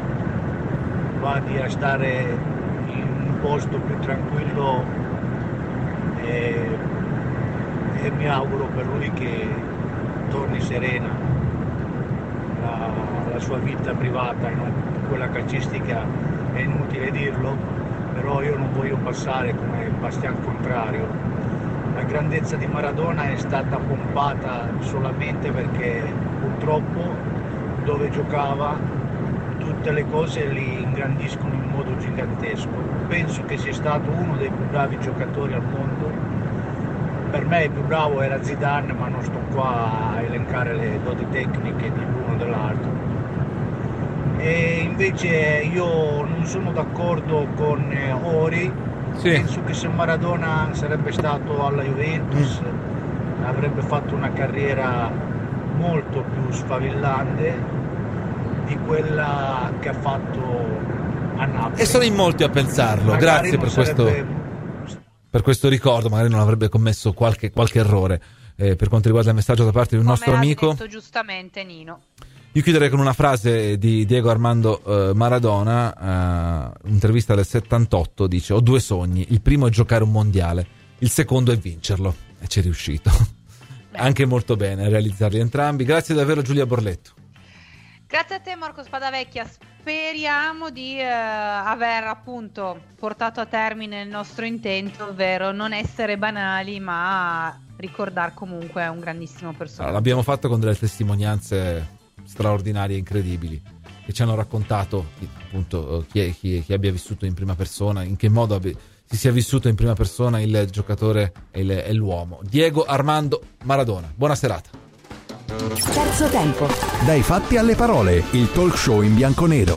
vada a stare in un posto più tranquillo e, e mi auguro per lui che torni serena la, la sua vita privata, non quella calcistica, è inutile dirlo, però io non voglio passare come Bastian Contrario. La grandezza di Maradona è stata pompata solamente perché purtroppo dove giocava tutte le cose li ingrandiscono in modo gigantesco. Penso che sia stato uno dei più bravi giocatori al mondo. Per me il più bravo era Zidane, ma non sto qua a elencare le doti tecniche di l'uno o dell'altro. E invece io non sono d'accordo con eh, Ori. Sì. Penso che se Maradona sarebbe stato alla Juventus mm. avrebbe fatto una carriera molto più sfavillante di quella che ha fatto a Napoli. E sono in molti a pensarlo. Magari Grazie non per questo, sarebbe- per questo ricordo. Magari non avrebbe commesso qualche, qualche errore eh, per quanto riguarda il messaggio da parte di un Come nostro ha amico. detto giustamente Nino. Io chiuderei con una frase di Diego Armando eh, Maradona, eh, un'intervista del settantotto, dice: ho due sogni, il primo è giocare un mondiale, il secondo è vincerlo, e ci è riuscito. Anche molto bene a realizzarli entrambi. Grazie davvero Giulia Borletto. Grazie a te Marco Spadavecchia, speriamo di eh, aver appunto portato a termine il nostro intento, ovvero non essere banali ma ricordare comunque un grandissimo personaggio. Allora, l'abbiamo fatto con delle testimonianze straordinarie e incredibili che ci hanno raccontato appunto chi, chi, chi abbia vissuto in prima persona, in che modo abbia, si sia vissuto in prima persona il giocatore e, il, e l'uomo. Diego Armando Maradona, buona serata. Terzo tempo. Dai fatti alle parole, il talk show in bianco nero.